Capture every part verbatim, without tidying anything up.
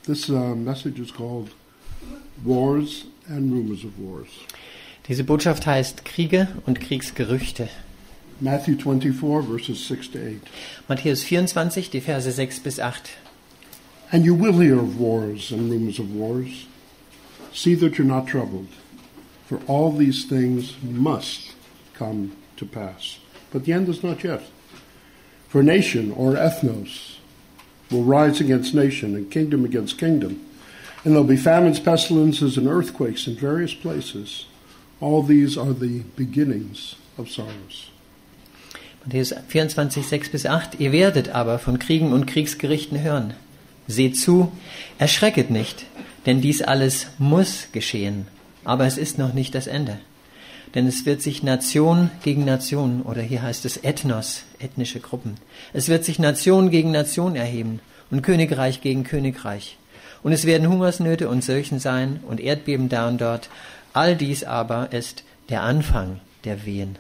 This uh, message is called Wars and Rumors of Wars. Diese Botschaft heißt Kriege und Kriegsgerüchte. Matthew twenty-four, verses six to eight. Matthäus vierundzwanzig, die Verse sechs bis acht. And you will hear of wars and rumors of wars. See that you're not troubled, for all these things must come to pass. But the end is not yet. For nation or ethnos will rise against nation and kingdom against kingdom. And there'll be famines, pestilences, and earthquakes in various places. All these are the beginnings of sorrows. Matthäus vierundzwanzig, sechs bis acht. Ihr werdet aber von Kriegen und Kriegsgerichten hören. Seht zu, erschrecket nicht, denn dies alles muss geschehen. Aber es ist noch nicht das Ende. Denn es wird sich Nation gegen Nation, oder hier heißt es Ethnos, ethnische Gruppen. Es wird sich Nation gegen Nation erheben und Königreich gegen Königreich. Und es werden Hungersnöte und Seuchen sein und Erdbeben da und dort. All dies aber ist der Anfang der Wehen.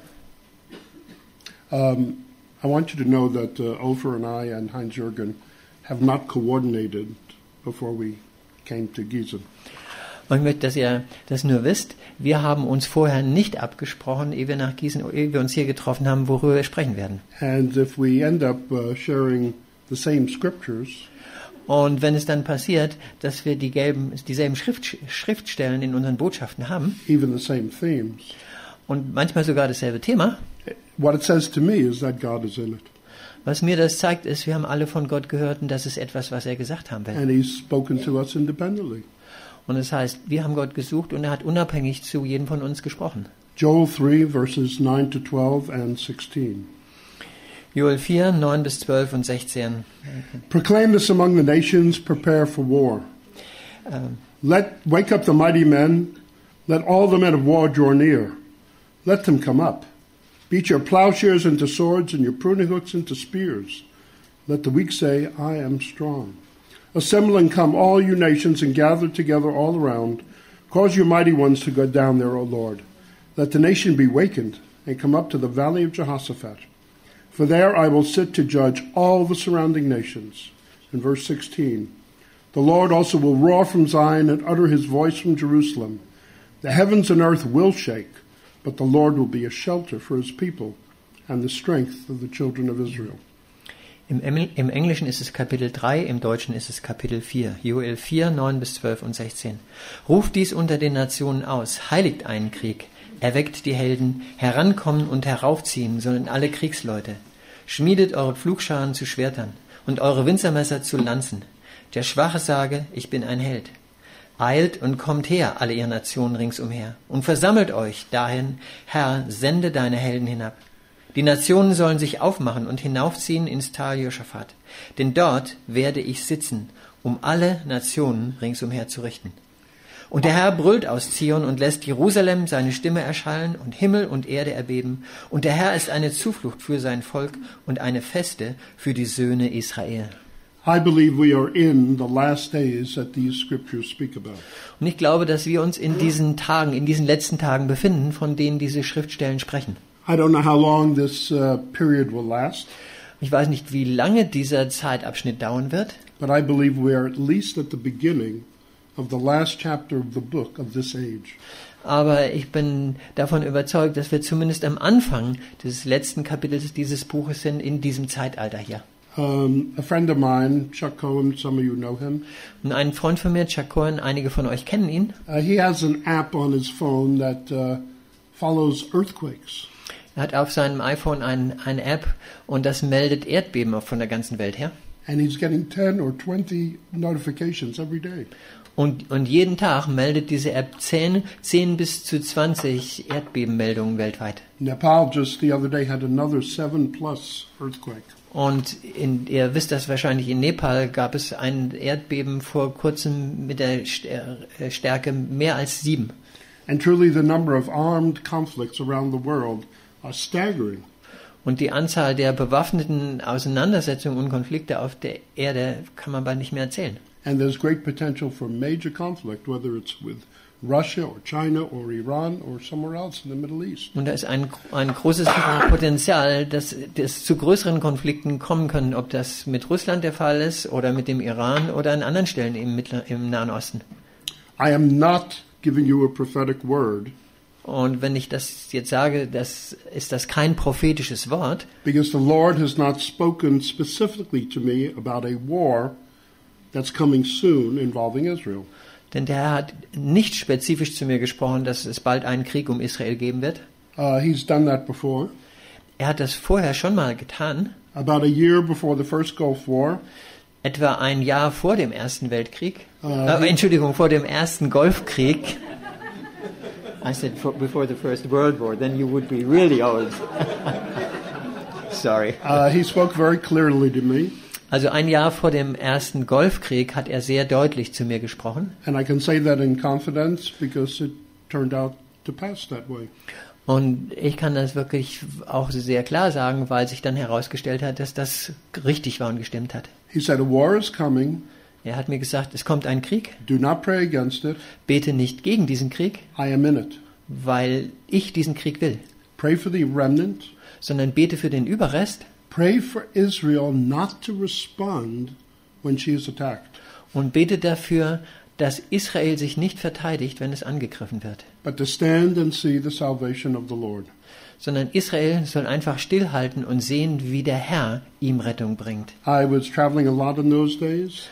Um, I want you to know that uh, Ofer and I and Heinz-Jürgen have not coordinated before we came to Gießen. Und ich möchte, dass ihr das nur wisst. Wir haben uns vorher nicht abgesprochen, ehe wir nach Gießen, ehe wir uns hier getroffen haben, worüber wir sprechen werden. And if we end up uh, sharing the same scriptures, und wenn es dann passiert, dass wir die gelben, dieselben Schrift, Schriftstellen in unseren Botschaften haben, even the same themes, und manchmal sogar dasselbe Thema, what it says to me is that God is in it. Was mir das zeigt, ist, wir haben alle von Gott gehört und das ist etwas, was er gesagt haben will. And he's spoken to us independently. Und das heißt, wir haben Gott gesucht und er hat unabhängig zu jedem von uns gesprochen. Joel three, verses nine to twelve and sixteen. Joel vier, neun bis zwölf und sechzehn. Proclaim this among the nations, prepare for war. Ähm, Let wake up the mighty men, let all the men of war draw near. Let them come up. Beat your plowshares into swords and your pruning hooks into spears. Let the weak say, I am strong. Assemble and come, all you nations, and gather together all around. Cause your mighty ones to go down there, O Lord. Let the nation be wakened and come up to the valley of Jehoshaphat. For there I will sit to judge all the surrounding nations. In verse sixteen, the Lord also will roar from Zion and utter his voice from Jerusalem. The heavens and earth will shake, but the Lord will be a shelter for his people and the strength of the children of Israel. Im, Im Englischen ist es Kapitel drei, im Deutschen ist es Kapitel vier. Joel vier, neun bis zwölf und sechzehn. Ruft dies unter den Nationen aus, heiligt einen Krieg, erweckt die Helden, herankommen und heraufziehen sollen alle Kriegsleute. Schmiedet eure Pflugscharen zu Schwertern und eure Winzermesser zu Lanzen. Der Schwache sage, ich bin ein Held. Eilt und kommt her, alle ihr Nationen ringsumher, und versammelt euch dahin, Herr, sende deine Helden hinab. Die Nationen sollen sich aufmachen und hinaufziehen ins Tal Josaphat, denn dort werde ich sitzen, um alle Nationen ringsumher zu richten. Und der Herr brüllt aus Zion und lässt Jerusalem seine Stimme erschallen und Himmel und Erde erbeben. Und der Herr ist eine Zuflucht für sein Volk und eine Feste für die Söhne Israel. I believe we are in the last days that these scriptures speak about. Und ich glaube, dass wir uns in diesen Tagen, in diesen letzten Tagen befinden, von denen diese Schriftstellen sprechen. I don't know how long this uh, period will last. Ich weiß nicht, wie lange dieser Zeitabschnitt dauern wird. But I believe we are at least at the beginning of the last chapter of the book of this age. Aber ich bin davon überzeugt, dass wir zumindest am Anfang des letzten Kapitels dieses Buches sind, in diesem Zeitalter hier. Um, a friend of mine, Chuck Cohen, some of you know him. Und ein Freund von mir, Chuck Cohen, einige von euch kennen ihn. Uh, he has an app on his phone that uh, follows earthquakes. Er hat auf seinem iPhone ein, eine App und das meldet Erdbeben von der ganzen Welt her. And he's getting ten or twenty notifications every day. Und, und jeden Tag meldet diese App zehn, zehn bis zu zwanzig Erdbebenmeldungen weltweit. Nepal just the other day had another seven plus earthquake. Und in, ihr wisst das wahrscheinlich, in Nepal gab es ein Erdbeben vor kurzem mit der Stärke mehr als sieben. And truly the number of armed conflicts around the world are staggering. Und die Anzahl der bewaffneten Auseinandersetzungen und Konflikte auf der Erde kann man bald nicht mehr erzählen. And there's great potential for major conflict, whether it's with Russia or China or Iran or somewhere else in the Middle East. Und da ist ein, ein großes Potenzial, dass, dass zu größeren Konflikten kommen können, ob das mit Russland der Fall ist oder mit dem Iran oder an anderen Stellen im, Mittler, im Nahen Osten. I am not giving you a prophetic word. Und wenn ich das jetzt sage, das ist das kein prophetisches Wort, Because the Lord has not spoken specifically to me about a war that's coming soon involving Israel. denn der Herr hat nicht spezifisch zu mir gesprochen, dass es bald einen Krieg um Israel geben wird. Uh, he's done that before. Er hat das vorher schon mal getan, About a year before the first Gulf War, etwa ein Jahr vor dem Ersten Weltkrieg. Uh, Äh, Entschuldigung, vor dem Ersten Golfkrieg. I said for, before the First World War, then you would be really old. Sorry. uh, he spoke very clearly to me, Also ein Jahr vor dem Ersten Golfkrieg hat er sehr deutlich zu mir gesprochen. and I can say that in confidence because it turned out to pass that way. Und ich kann das wirklich auch sehr klar sagen, weil sich dann herausgestellt hat, dass das richtig war und gestimmt hat. He said, a war is coming. Er hat mir gesagt, es kommt ein Krieg, Do not pray against it. bete nicht gegen diesen Krieg, I am in it. weil ich diesen Krieg will, Pray for the remnant. sondern bete für den Überrest Pray for Israel not to respond when she is attacked, und bete dafür, dass Israel sich nicht verteidigt, wenn es angegriffen wird, but to stand and see the salvation of the Lord. sondern Israel soll einfach stillhalten und sehen, wie der Herr ihm Rettung bringt. I was traveling a lot in those days,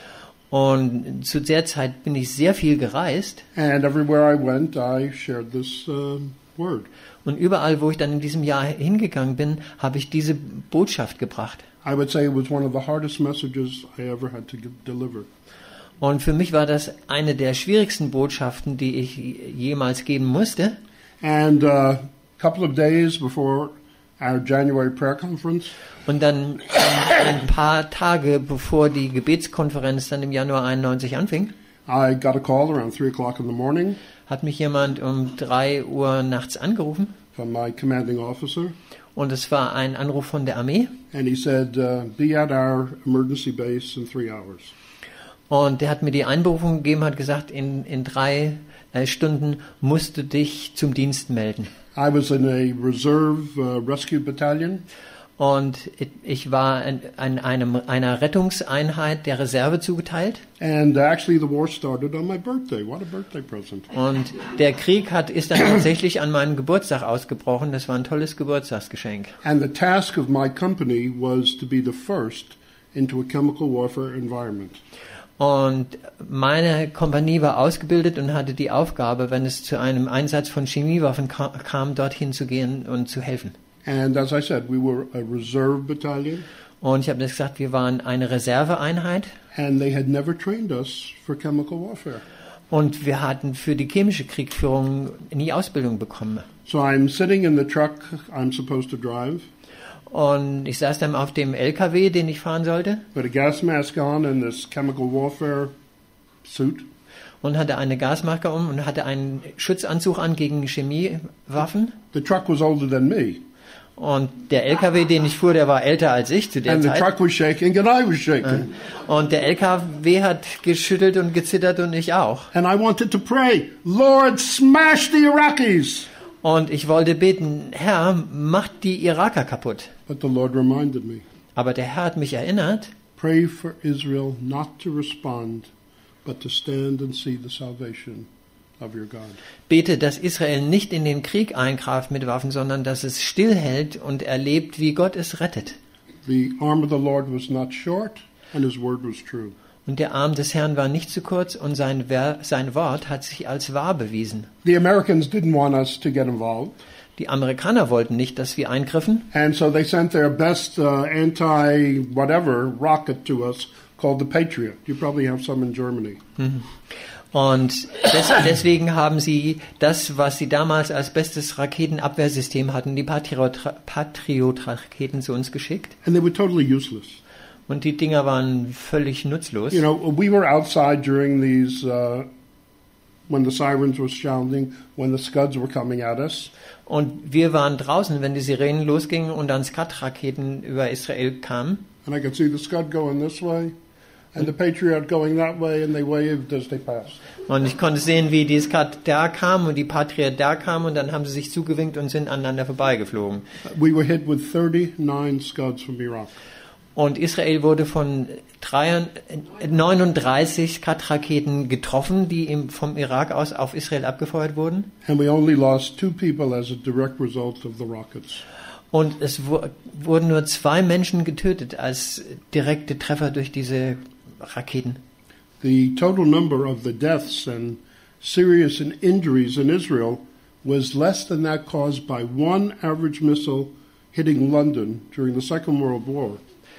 Und zu der Zeit bin ich sehr viel gereist and everywhere I went, I shared this uh, word. und überall, wo ich dann in diesem Jahr hingegangen bin, habe ich diese Botschaft gebracht. I would say it was one of the hardest messages I ever had to give, deliver. Und für mich war das eine der schwierigsten Botschaften, die ich jemals geben musste. And uh, a couple of days before our January prayer conference, Und dann ein, ein paar Tage bevor die Gebetskonferenz dann im Januar einundneunzig anfing, I got a call around three o'clock in the morning hat mich jemand um drei Uhr nachts angerufen. from my commanding officer, Und es war ein Anruf von der Armee. and he said, uh, be at our emergency base in three hours. Und der hat mir die Einberufung gegeben, hat gesagt, in, in drei äh, Stunden musst du dich zum Dienst melden. I was in a reserve uh, rescue battalion, Und ich war in, in einem, einer Rettungseinheit der Reserve zugeteilt. and actually the war started on my birthday. What a birthday present. Und der Krieg hat, ist dann tatsächlich an meinem Geburtstag ausgebrochen. Das war ein tolles Geburtstagsgeschenk. And the task of my company was to be the first into a chemical warfare environment. Und meine Kompanie war ausgebildet und hatte die Aufgabe, wenn es zu einem Einsatz von Chemiewaffen ka- kam, dorthin zu gehen und zu helfen. And as I said, we were a reserve battalion, Und ich habe das gesagt, wir waren eine Reserveeinheit and they had never trained us for chemical warfare. und wir hatten für die chemische Kriegführung nie Ausbildung bekommen. So I'm sitting in the truck I'm supposed to drive, Und ich saß dann auf dem L K W, den ich fahren sollte, with a gas mask on and this chemical warfare suit. und hatte eine Gasmaske um und hatte einen Schutzanzug an gegen Chemiewaffen. The truck was older than me, Und der L K W, den ich fuhr, der war älter als ich zu der and the Zeit. truck was shaking, and I was shaking. Und der L K W hat geschüttelt und gezittert und ich auch. And I wanted to pray, Lord, smash the Iraqis. Und ich wollte beten, Herr, mach die Iraker kaputt. But the Lord reminded me, Aber der Herr hat mich erinnert, pray for Israel not to respond, but to stand and see the salvation of your God. bete, dass Israel nicht in den Krieg eingreift mit Waffen, sondern dass es stillhält und erlebt, wie Gott es rettet. The arm of the Lord was not short, and his word was true. Und der Arm des Herrn war nicht zu kurz und sein, Wer- sein Wort hat sich als wahr bewiesen. The Americans didn't want us to get involved, Die Amerikaner wollten nicht, dass wir eingriffen. and so they sent their best uh, anti-whatever rocket to us called the Patriot. You probably have some in Germany. Und des, deswegen haben sie das, was sie damals als bestes Raketenabwehrsystem hatten, die Patriot- Patriot-Raketen zu uns geschickt. And they were totally useless. Und die Dinger waren völlig nutzlos. You know, we were outside during these, uh, when the sirens were sounding, when the Scuds were coming at us. Und wir waren draußen, wenn die Sirenen losgingen und dann Scud-Raketen über Israel kamen. And I could see the Scud going this way, And the Patriot going that way, and they waved as they passed. Und ich konnte sehen, wie die Skat da kam und die Patriot da kam und dann haben sie sich zugewinkt und sind aneinander vorbeigeflogen. We were hit with thirty-nine Scuds from Iraq. Und Israel wurde von neununddreißig Scud-Raketen getroffen, die im, vom Irak aus auf Israel abgefeuert wurden. And we only lost two people as a direct result of the rockets. Und es wu- wurden nur zwei Menschen getötet als direkte Treffer durch diese Raketen. The total number of the deaths and serious injuries in Israel was less than that caused by one average missile hitting London during the Second World War.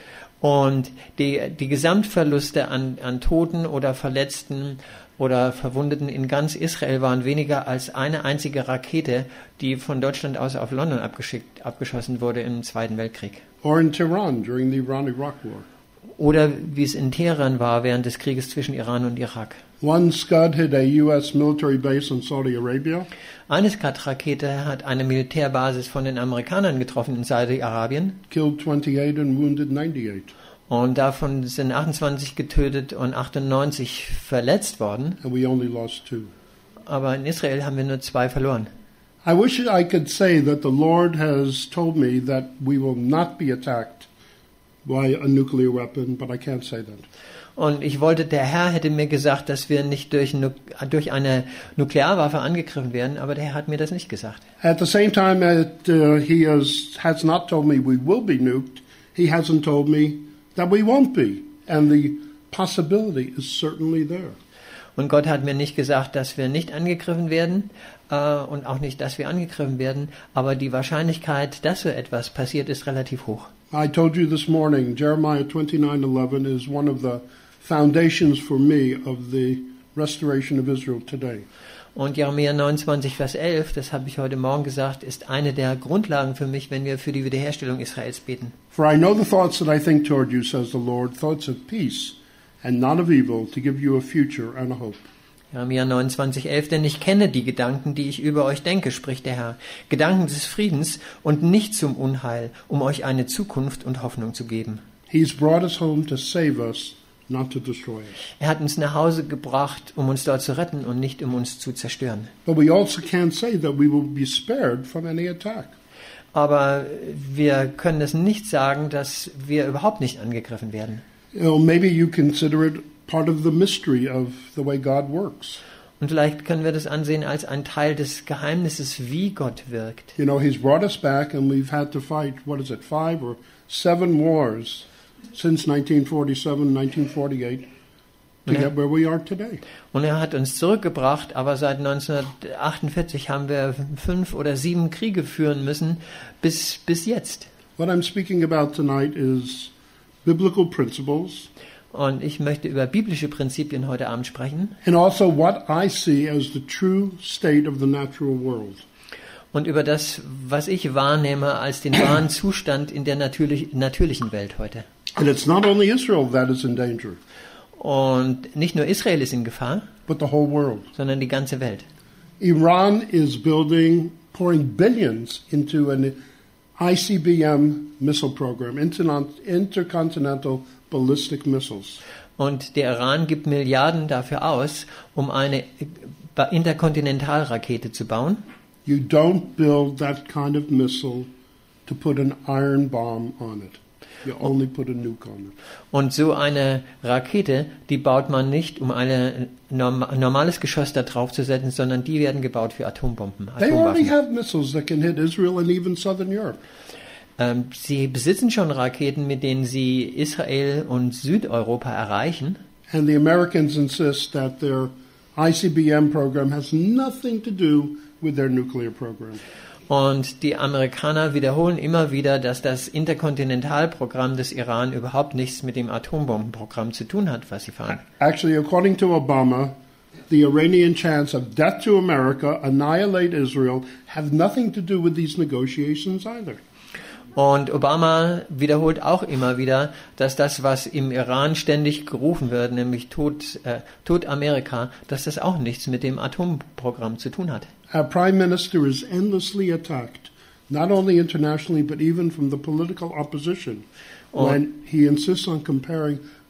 Und die, die Gesamtverluste an, an Toten oder Verletzten oder Verwundeten in ganz Israel waren weniger als eine einzige Rakete, die von Deutschland aus auf London abgeschickt, abgeschossen wurde im Zweiten Weltkrieg. Or in Tehran during the Iran-Iraq War. Oder wie es in Teheran war während des Krieges zwischen Iran und Irak. One Scud hit a U S military base in Saudi Arabia. Eine Scud-Rakete hat eine Militärbasis von den Amerikanern getroffen in Saudi-Arabien. Killed twenty-eight and wounded ninety-eight. Und davon sind achtundzwanzig getötet und achtundneunzig verletzt worden. And we only lost two. Aber in Israel haben wir nur zwei verloren. I wish I could say that the Lord has told me that we will not be attacked by a nuclear weapon, but I can't say that. Und ich wollte, der Herr hätte mir gesagt, dass wir nicht durch, nu- durch eine Nuklearwaffe angegriffen werden, aber der Herr hat mir das nicht gesagt. At the same time that uh, he has, has not told me we will be nuked, he hasn't told me that we won't be. And the possibility is certainly there. Und Gott hat mir nicht gesagt, dass wir nicht angegriffen werden äh, und auch nicht, dass wir angegriffen werden, aber die Wahrscheinlichkeit, dass so etwas passiert, ist relativ hoch. I told you this morning, Jeremiah twenty-nine eleven is one of the foundations for me of the restoration of Israel today. Und Jeremia neunundzwanzig, Vers elf, das habe ich heute Morgen gesagt, ist eine der Grundlagen für mich, wenn wir für die Wiederherstellung Israels beten. For I know the thoughts that I think toward you, says the Lord, thoughts of peace and not of evil, to give you a future and a hope. Jeremia neunundzwanzig, elf, denn ich kenne die Gedanken, die ich über euch denke, spricht der Herr. Gedanken des Friedens und nicht zum Unheil, um euch eine Zukunft und Hoffnung zu geben. He's brought us home to save us, not to destroy us. Er hat uns nach Hause gebracht, um uns dort zu retten und nicht um uns zu zerstören. But we also can't say that we will be spared from any attack. Aber wir können es nicht sagen, dass wir überhaupt nicht angegriffen werden. You know, maybe you consider it part of the mystery of the way God works. Und vielleicht können wir das ansehen als ein Teil des Geheimnisses, wie Gott wirkt. You know, He's brought us back and we've had to fight, what is it, five or seven wars since nineteen forty-seven, nineteen forty-eight to Ja. get where we are today. Und er hat uns zurückgebracht, aber seit neunzehnhundertachtundvierzig haben wir fünf oder sieben Kriege führen müssen, bis, bis jetzt. What I'm speaking about tonight is biblical principles Und ich möchte über biblische Prinzipien heute Abend sprechen and also what I see as the true state of the natural world. und über das, was ich wahrnehme als den wahren Zustand in der natürlich, natürlichen Welt heute. And it's not only Israel that is in danger, Und nicht nur Israel ist in Gefahr, but the whole world. sondern die ganze Welt. Iran is building, pouring billions into an I C B M missile program, internon- intercontinental ballistic missiles. Und der Iran gibt Milliarden dafür aus, um eine Interkontinentalrakete zu bauen. You don't build that kind of missile to put an iron bomb on it. You only put a nuke on it. Und so eine Rakete, die baut man nicht, um ein norm normales Geschoss da drauf zu setzen, sondern die werden gebaut für Atombomben. They already Atomwaffen. have missiles that can hit Israel and even southern Europe. Ähm, sie besitzen schon Raketen, mit denen sie Israel und Südeuropa erreichen. And the Americans insist that their I C B M program has nothing to do with their nuclear program. Und die Amerikaner wiederholen immer wieder, dass das Interkontinentalprogramm des Iran überhaupt nichts mit dem Atombombenprogramm zu tun hat, was sie fahren. Actually, according to Obama, the Iranian chants of death to America, annihilate Israel, have nothing to do with these negotiations either. Und Obama wiederholt auch immer wieder, dass das, was im Iran ständig gerufen wird, nämlich Tod, äh, Tod Amerika, dass das auch nichts mit dem Atomprogramm zu tun hat. Our prime minister is endlessly attacked, not only internationally, but even from the political opposition, when he insists on comparing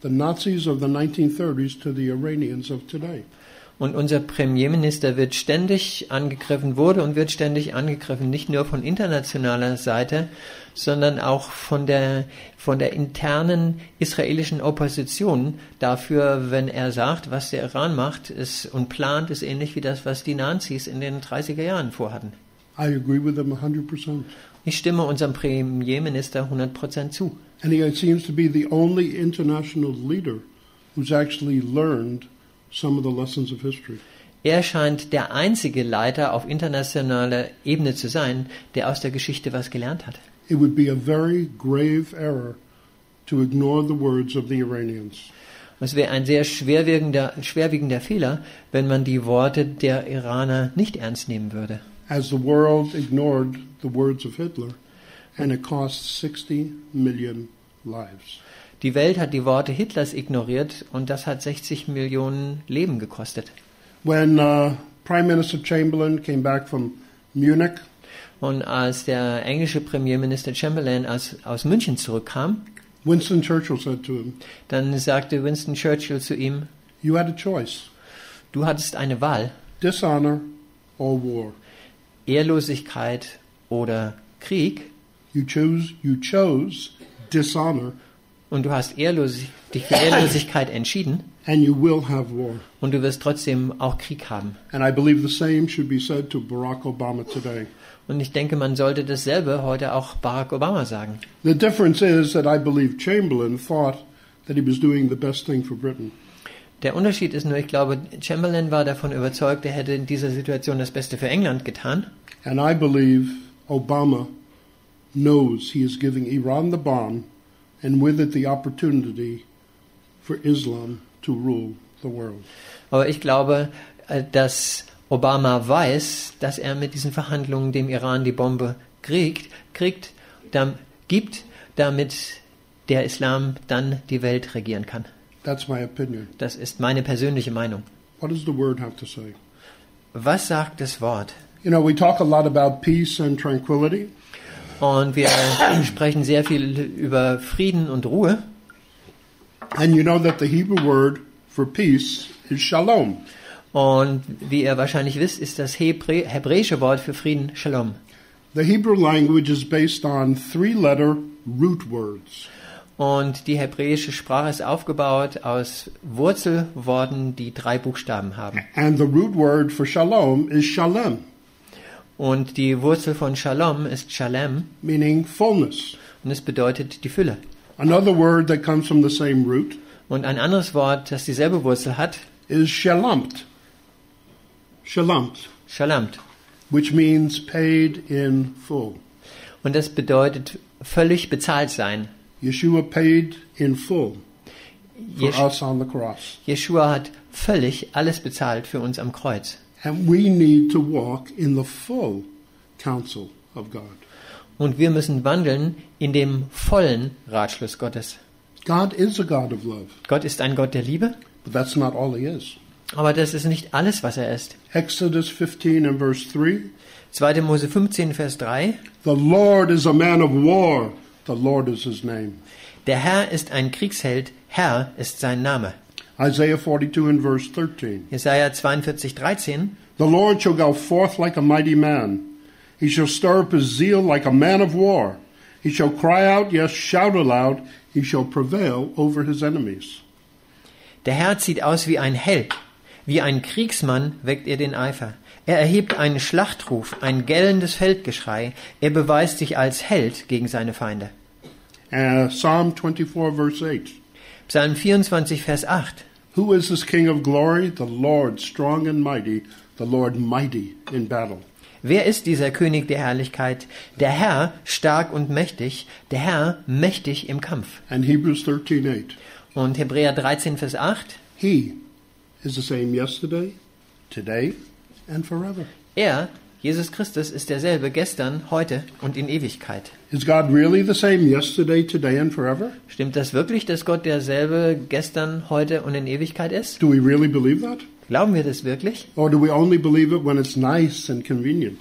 the Nazis of the nineteen thirties to the Iranians of today. Und unser Premierminister wird ständig angegriffen, wurde und wird ständig angegriffen, nicht nur von internationaler Seite, sondern auch von der, von der internen israelischen Opposition dafür, wenn er sagt, was der Iran macht ist und plant, ist ähnlich wie das, was die Nazis in den dreißiger Jahren vorhatten. I agree with them one hundred percent. Ich stimme unserem Premierminister hundert Prozent zu. And he seems to be the only international leader who's actually learned some of the lessons of history. Er scheint der einzige Leiter auf internationaler Ebene zu sein, der aus der Geschichte was gelernt hat. It would be a very grave error to ignore the words of the Iranians. Es wäre ein sehr schwerwiegender, schwerwiegender Fehler, wenn man die Worte der Iraner nicht ernst nehmen würde. As the world ignored the words of Hitler, and it cost sixty million lives. Die Welt hat die Worte Hitlers ignoriert und das hat sechzig Millionen Leben gekostet. When uh, Prime Minister Chamberlain came back from Munich, Und als der englische Premierminister Chamberlain aus, aus München zurückkam, Winston Churchill said to him, dann sagte Winston Churchill zu ihm, "You had a choice: du hattest eine Wahl, dishonor or war. Ehrlosigkeit oder Krieg, You chose. You chose dishonor, und du hast ehrlosig, dich für Ehrlosigkeit entschieden and you will have war." und du wirst trotzdem auch Krieg haben. And I believe the same should be said to Barack Obama today. Und ich denke, man sollte dasselbe heute auch Barack Obama sagen. The difference is that I believe Chamberlain thought that he was doing the best thing for Britain. Der Unterschied ist nur, ich glaube, Chamberlain war davon überzeugt, er hätte in dieser Situation das Beste für England getan. And I believe Obama knows he is giving Iran the bomb, and with it the opportunity for Islam to rule the world. Aber ich glaube, äh, dass Obama weiß, dass er mit diesen Verhandlungen dem Iran die Bombe kriegt, kriegt dam, gibt, damit der Islam dann die Welt regieren kann. That's my opinion. Das ist meine persönliche Meinung. What does the word have to say? Was sagt das Wort? You know, we talk a lot about peace and tranquility. Und wir sprechen sehr viel über Frieden und Ruhe. And you know that the Hebrew word for peace is shalom. Und wie ihr wahrscheinlich wisst, ist das Hebrä hebräische Wort für Frieden Shalom. The Hebrew language is based on three-letter root words. Und die hebräische Sprache ist aufgebaut aus Wurzelworten, die drei Buchstaben haben. And the root word for shalom is shalem, Und die Wurzel von Shalom ist Shalem meaning fullness. und es bedeutet die Fülle. Another word that comes from the same root Und ein anderes Wort, das dieselbe Wurzel hat, is shalamt. Shalamt, Shalamt. which means paid in full. Und das bedeutet völlig bezahlt sein. Yeshua paid in full for Jesch us on the cross. Jeshua hat völlig alles bezahlt für uns am Kreuz. And we need to walk in the full counsel of God. Und wir müssen wandeln in dem vollen Ratschluss Gottes. God is a God of love, Gott ist ein Gott der Liebe, but that's not all he is. aber das ist nicht alles, was er ist. Exodus fifteen and verse three, zweiter Mose fünfzehn, Vers drei. the Lord is a man of war, the Lord is his name. Der Herr ist ein Kriegsheld, Herr ist sein Name. Isaiah forty-two and verse thirteen, Jesaja zweiundvierzig, dreizehn. the Lord shall go forth like a mighty man. He shall stir up his zeal like a man of war. He shall cry out, yes, shout aloud. He shall prevail over his enemies. Der Herr zieht aus wie ein Held, wie ein Kriegsmann weckt er den Eifer. Er erhebt einen Schlachtruf, ein gellendes Feldgeschrei. Er beweist sich als Held gegen seine Feinde. Uh, Psalm twenty-four verse eight. Psalm vierundzwanzig, Vers acht. Who is this King of glory? The Lord strong and mighty, the Lord mighty in battle. Wer ist dieser König der Herrlichkeit? Der Herr stark und mächtig, der Herr mächtig im Kampf. And Hebrews thirteen eight. Und Hebräer dreizehn, Vers acht. He is the same yesterday, today, and forever. Er, Jesus Christus, ist derselbe gestern, heute und in Ewigkeit. Is God really the same yesterday, today, and forever? Stimmt das wirklich, dass Gott derselbe gestern, heute und in Ewigkeit ist? Do we really believe that? Glauben wir das wirklich? Or do we only believe it when it's nice and convenient?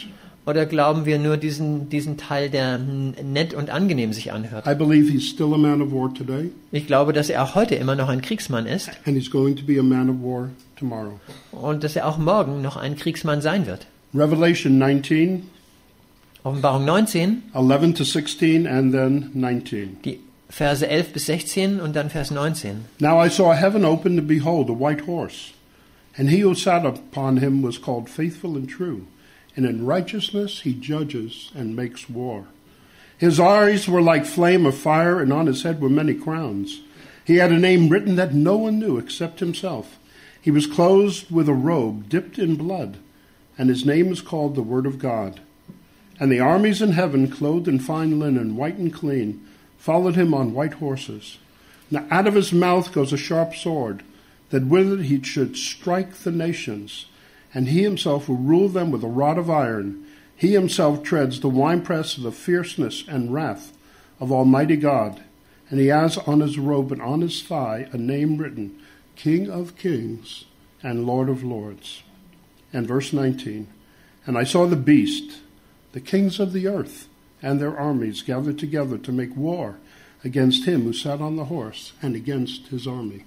Oder glauben wir nur diesen, diesen Teil, der nett und angenehm sich anhört? I believe he's still a man of war today, Ich glaube, dass er auch heute immer noch ein Kriegsmann ist and he's going to be a man of war tomorrow. und dass er auch morgen noch ein Kriegsmann sein wird. Revelation nineteen, Offenbarung neunzehn, eleven to sixteen, and then nineteen. die Verse elf bis sechzehn und dann Vers neunzehn. Now I saw heaven open, and behold, a white horse. And he who sat upon him was called Faithful and True. And in righteousness he judges and makes war. His eyes were like flame of fire, and on his head were many crowns. He had a name written that no one knew except himself. He was clothed with a robe dipped in blood, and his name is called the Word of God. And the armies in heaven, clothed in fine linen, white and clean, followed him on white horses. Now out of his mouth goes a sharp sword, that with it he should strike the nations. And he himself will rule them with a rod of iron. He himself treads the winepress of the fierceness and wrath of Almighty God. And he has on his robe and on his thigh a name written, King of Kings and Lord of Lords. And verse nineteen, And I saw the beast, the kings of the earth, and their armies gathered together to make war against him who sat on the horse and against his army.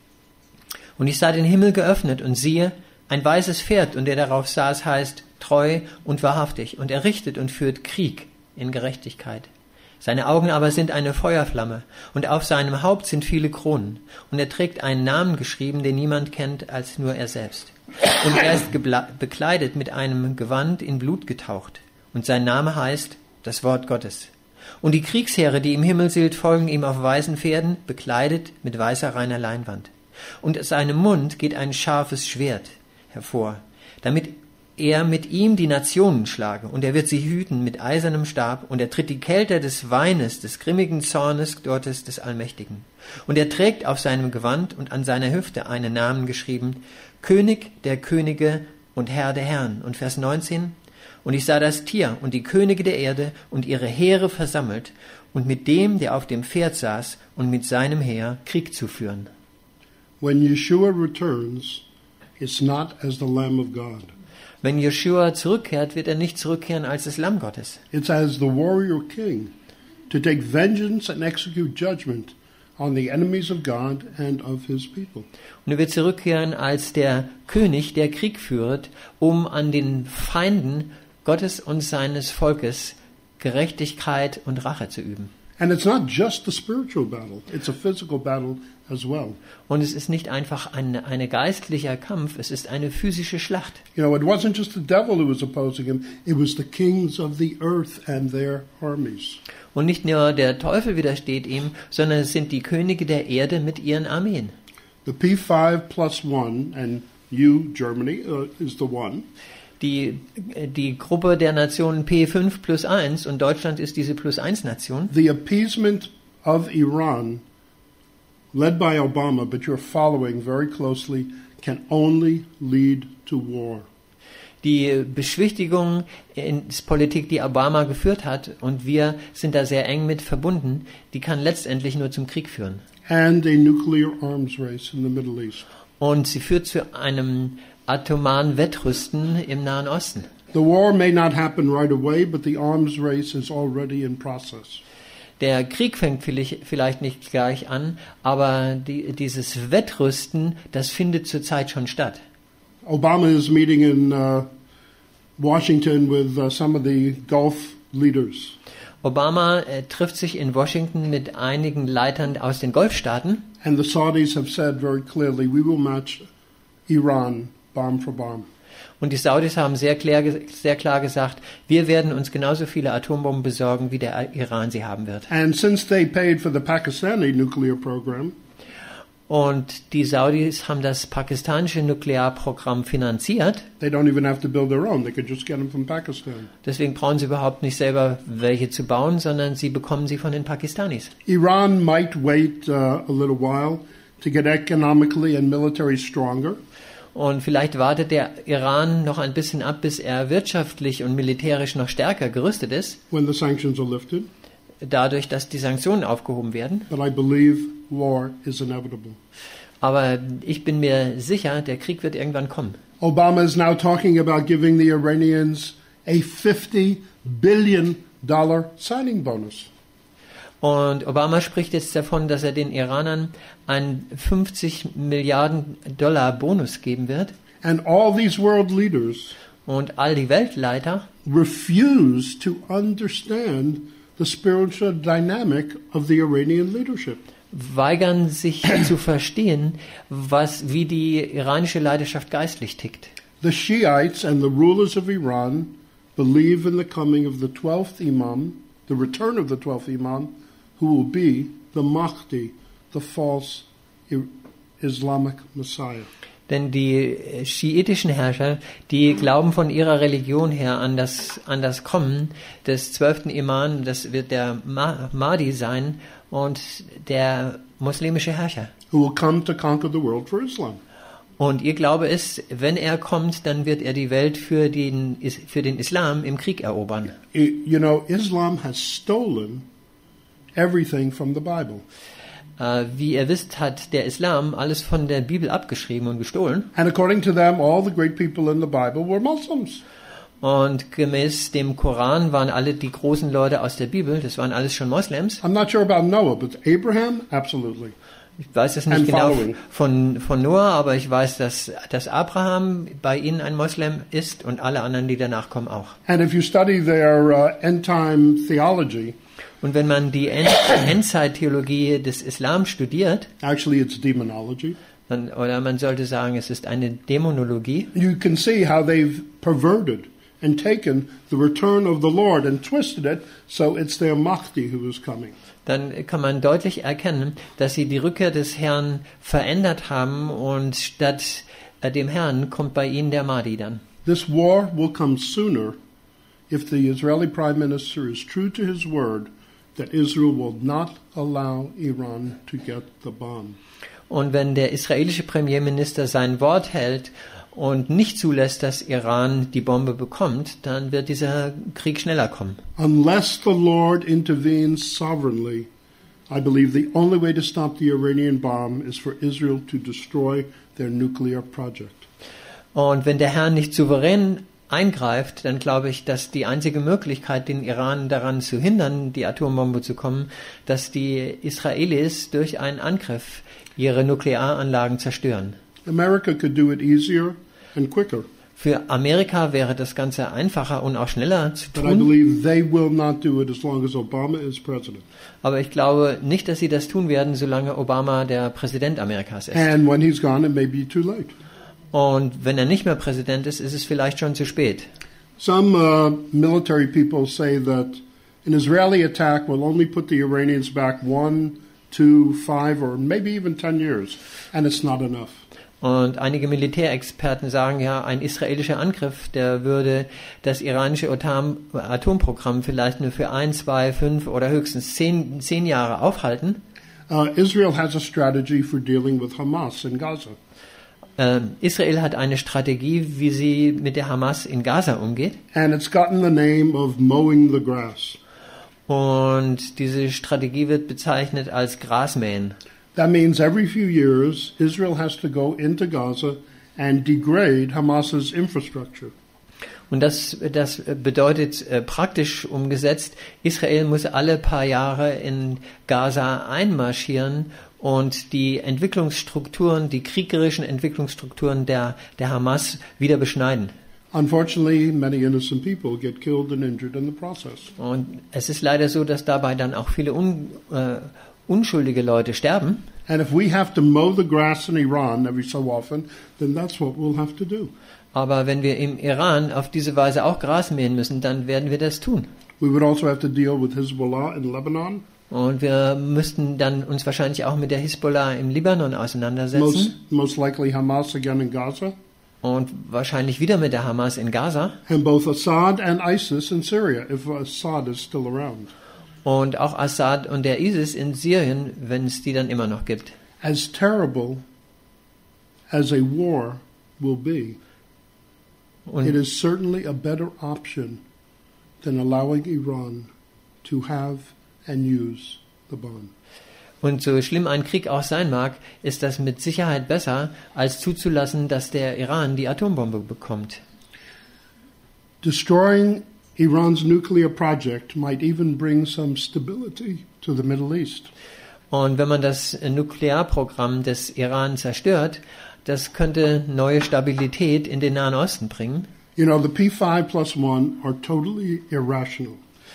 Und ich sah den Himmel geöffnet und siehe, ein weißes Pferd, und der darauf saß, heißt treu und wahrhaftig, und er richtet und führt Krieg in Gerechtigkeit. Seine Augen aber sind eine Feuerflamme, und auf seinem Haupt sind viele Kronen, und er trägt einen Namen geschrieben, den niemand kennt als nur er selbst. Und er ist bekleidet mit einem Gewand in Blut getaucht, und sein Name heißt das Wort Gottes. Und die Kriegsheere, die im Himmel sind, folgen ihm auf weißen Pferden, bekleidet mit weißer reiner Leinwand. Und aus seinem Mund geht ein scharfes Schwert hervor, damit er mit ihm die Nationen schlage, und er wird sie hüten mit eisernem Stab, und er tritt die Kelter des Weines, des grimmigen Zornes Gottes des Allmächtigen. Und er trägt auf seinem Gewand und an seiner Hüfte einen Namen geschrieben, König der Könige und Herr der Herren. Und Vers neunzehn, Und ich sah das Tier und die Könige der Erde und ihre Heere versammelt, und mit dem, der auf dem Pferd saß, und mit seinem Heer Krieg zu führen. When Yeshua returns, it's not as the Lamb of God. Wenn Joshua zurückkehrt, wird er nicht zurückkehren als das Lamm Gottes. It's as the warrior king to take vengeance and execute judgment on the enemies of God and of his people. Und er wird zurückkehren als der König, der Krieg führt, um an den Feinden Gottes und seines Volkes Gerechtigkeit und Rache zu üben. And it's not just a spiritual battle, it's a physical battle as well. Und es ist nicht einfach ein eine geistlicher Kampf, es ist eine physische Schlacht. You know, it wasn't just the devil who was opposing him, it was the kings of the earth and their armies. Und nicht nur der Teufel widersteht ihm, sondern es sind die Könige der Erde mit ihren Armeen. The P five plus one, and you, Germany, uh, is the one. Die, die Gruppe der Nationen P fünf plus eins, und Deutschland ist diese plus eins Nation. The appeasement of Iran, led by Obama, but you're following very closely, can only lead to war. Die Beschwichtigung in Politik, die Obama geführt hat, und wir sind da sehr eng mit verbunden, die kann letztendlich nur zum Krieg führen. And a nuclear arms race in the Middle East. Und sie führt zu einem atomaren Wettrüsten im Nahen Osten. The war may not happen right away, but the arms race is already in process. Der Krieg fängt vielleicht nicht gleich an, aber die, dieses Wettrüsten, das findet zurzeit schon statt. Obama is meeting in uh, Washington with uh, some of the Gulf leaders. Obama äh, trifft sich in Washington mit einigen Leitern aus den Golfstaaten. And the Saudis have said very clearly, we will match Iran bomb for bomb. Und die Saudis haben sehr klar, sehr klar gesagt, wir werden uns genauso viele Atombomben besorgen, wie der Iran sie haben wird. And since they paid for the Pakistani nuclear program, und die Saudis haben das pakistanische Nuklearprogramm finanziert. They don't even have to build their own. They could just get them from Pakistan. Deswegen brauchen sie überhaupt nicht selber welche zu bauen, sondern sie bekommen sie von den Pakistanis. Iran might wait uh, a little while to get economically and military stronger. Und vielleicht wartet der Iran noch ein bisschen ab, bis er wirtschaftlich und militärisch noch stärker gerüstet ist. When the sanctions are lifted. Dadurch, dass die Sanktionen aufgehoben werden. But I believe war is inevitable. Aber ich bin mir sicher, der Krieg wird irgendwann kommen. Obama is now talking about giving the Iranians a fifty billion dollars signing bonus. Und Obama spricht jetzt davon, dass er den Iranern einen fünfzig Milliarden Dollar Bonus geben wird. And all these world leaders Und all die Weltleiter refuse to understand the spiritual dynamic of the Iranian leadership. weigern sich zu verstehen, was, wie die iranische Leiterschaft geistlich tickt. The Shiites and the rulers of Iran believe in the coming of the twelfth Imam, the return of the twelfth Imam, who will be the Mahdi, the false Islamic Messiah. Denn die schiitischen Herrscher, die glauben von ihrer Religion her an das, an das Kommen des zwölften Imam, das wird der Mahdi sein und der muslimische Herrscher. Who will come to conquer the world for Islam. Und ihr Glaube ist, wenn er kommt, dann wird er die Welt für den, für den Islam im Krieg erobern. You know, Islam has stolen everything from the Bible. Uh, wie ihr wisst, hat der Islam alles von der Bibel abgeschrieben und gestohlen. And according to them, all the great people in the Bible were Muslims. Und gemäß dem Koran waren alle die großen Leute aus der Bibel, das waren alles schon Moslems. I'm not sure about Noah, but Abraham, absolutely. Ich weiß es nicht And genau following. von, von Noah, aber ich weiß, dass, dass Abraham bei ihnen ein Moslem ist und alle anderen, die danach kommen, auch. And if you study their uh, end-time theology, Und wenn man die End Endzeittheologie des Islam studiert, actually it's demonology, dann, oder man sollte sagen, es ist eine Dämonologie, you can see how they've perverted and taken the return of the Lord and twisted it so it's their Mahdi who is coming. dann kann man deutlich erkennen, dass sie die Rückkehr des Herrn verändert haben und statt äh, dem Herrn kommt bei ihnen der Mahdi dann. This war will come sooner if the Israeli Prime Minister is true to his word that Israel will not allow Iran to get the bomb. Und wenn der israelische Premierminister sein Wort hält und nicht zulässt, dass Iran die Bombe bekommt, dann wird dieser Krieg schneller kommen. Unless the Lord intervenes sovereignly, I believe the only way to stop the Iranian bomb is for Israel to destroy their nuclear project. Und wenn der Herr nicht souverän eingreift, dann glaube ich, dass die einzige Möglichkeit, den Iran daran zu hindern, die Atombombe zu kommen, dass die Israelis durch einen Angriff ihre Nuklearanlagen zerstören. America could do it easier and quicker, Für Amerika wäre das Ganze einfacher und auch schneller zu but I tun, believe they will not do it as long as Obama is president. aber ich glaube nicht, dass sie das tun werden, solange Obama der Präsident Amerikas ist. And when he's gone, it may be too late. Und wenn er nicht mehr Präsident ist, ist es vielleicht schon zu spät. Some uh, military people say that an Israeli attack will only put the Iranians back one, two, five, or maybe even ten years, and it's not enough. Und einige Militärexperten sagen ja, ein israelischer Angriff, der würde das iranische Atom Atomprogramm vielleicht nur für ein, zwei, fünf oder höchstens zehn, zehn Jahre aufhalten. Uh, Israel has a strategy for dealing with Hamas in Gaza. Ähm, Israel hat eine Strategie, wie sie mit der Hamas in Gaza umgeht. And it's gotten the name of mowing the grass. Und diese Strategie wird bezeichnet als Grasmähen. That means every few years, Israel has to go into Gaza and degrade Hamas's infrastructure. Und das, das bedeutet äh, praktisch umgesetzt, Israel muss alle paar Jahre in Gaza einmarschieren und die Entwicklungsstrukturen, die kriegerischen Entwicklungsstrukturen der, der Hamas wieder beschneiden. Unfortunately, many innocent people get killed and injured in the process. Und es ist leider so, dass dabei dann auch viele un, äh, unschuldige Leute sterben. And if we have to mow the grass in Iran every so often, then that's what we'll have to do. Aber wenn wir im Iran auf diese Weise auch Gras mähen müssen, dann werden wir das tun. We would also have to deal with Hezbollah in Lebanon. Und wir müssten dann uns wahrscheinlich auch mit der Hisbollah im Libanon auseinandersetzen. Most, most likely Hamas again in Gaza. Und wahrscheinlich wieder mit der Hamas in Gaza. And both Assad and ISIS in Syria, if Assad is still around. Und auch Assad und der ISIS in Syrien, wenn es die dann immer noch gibt. As terrible as a war will be, Und, it is certainly a better option than allowing Iran to have and use the bomb. und so schlimm ein Krieg auch sein mag, ist das mit Sicherheit besser, als zuzulassen, dass der Iran die Atombombe bekommt. Destroying Iran's nuclear project might even bring some stability to the Middle East. Und wenn man das Nuklearprogramm des Iran zerstört, das könnte neue Stabilität in den Nahen Osten bringen. You know, the P five plus one are totally irrational.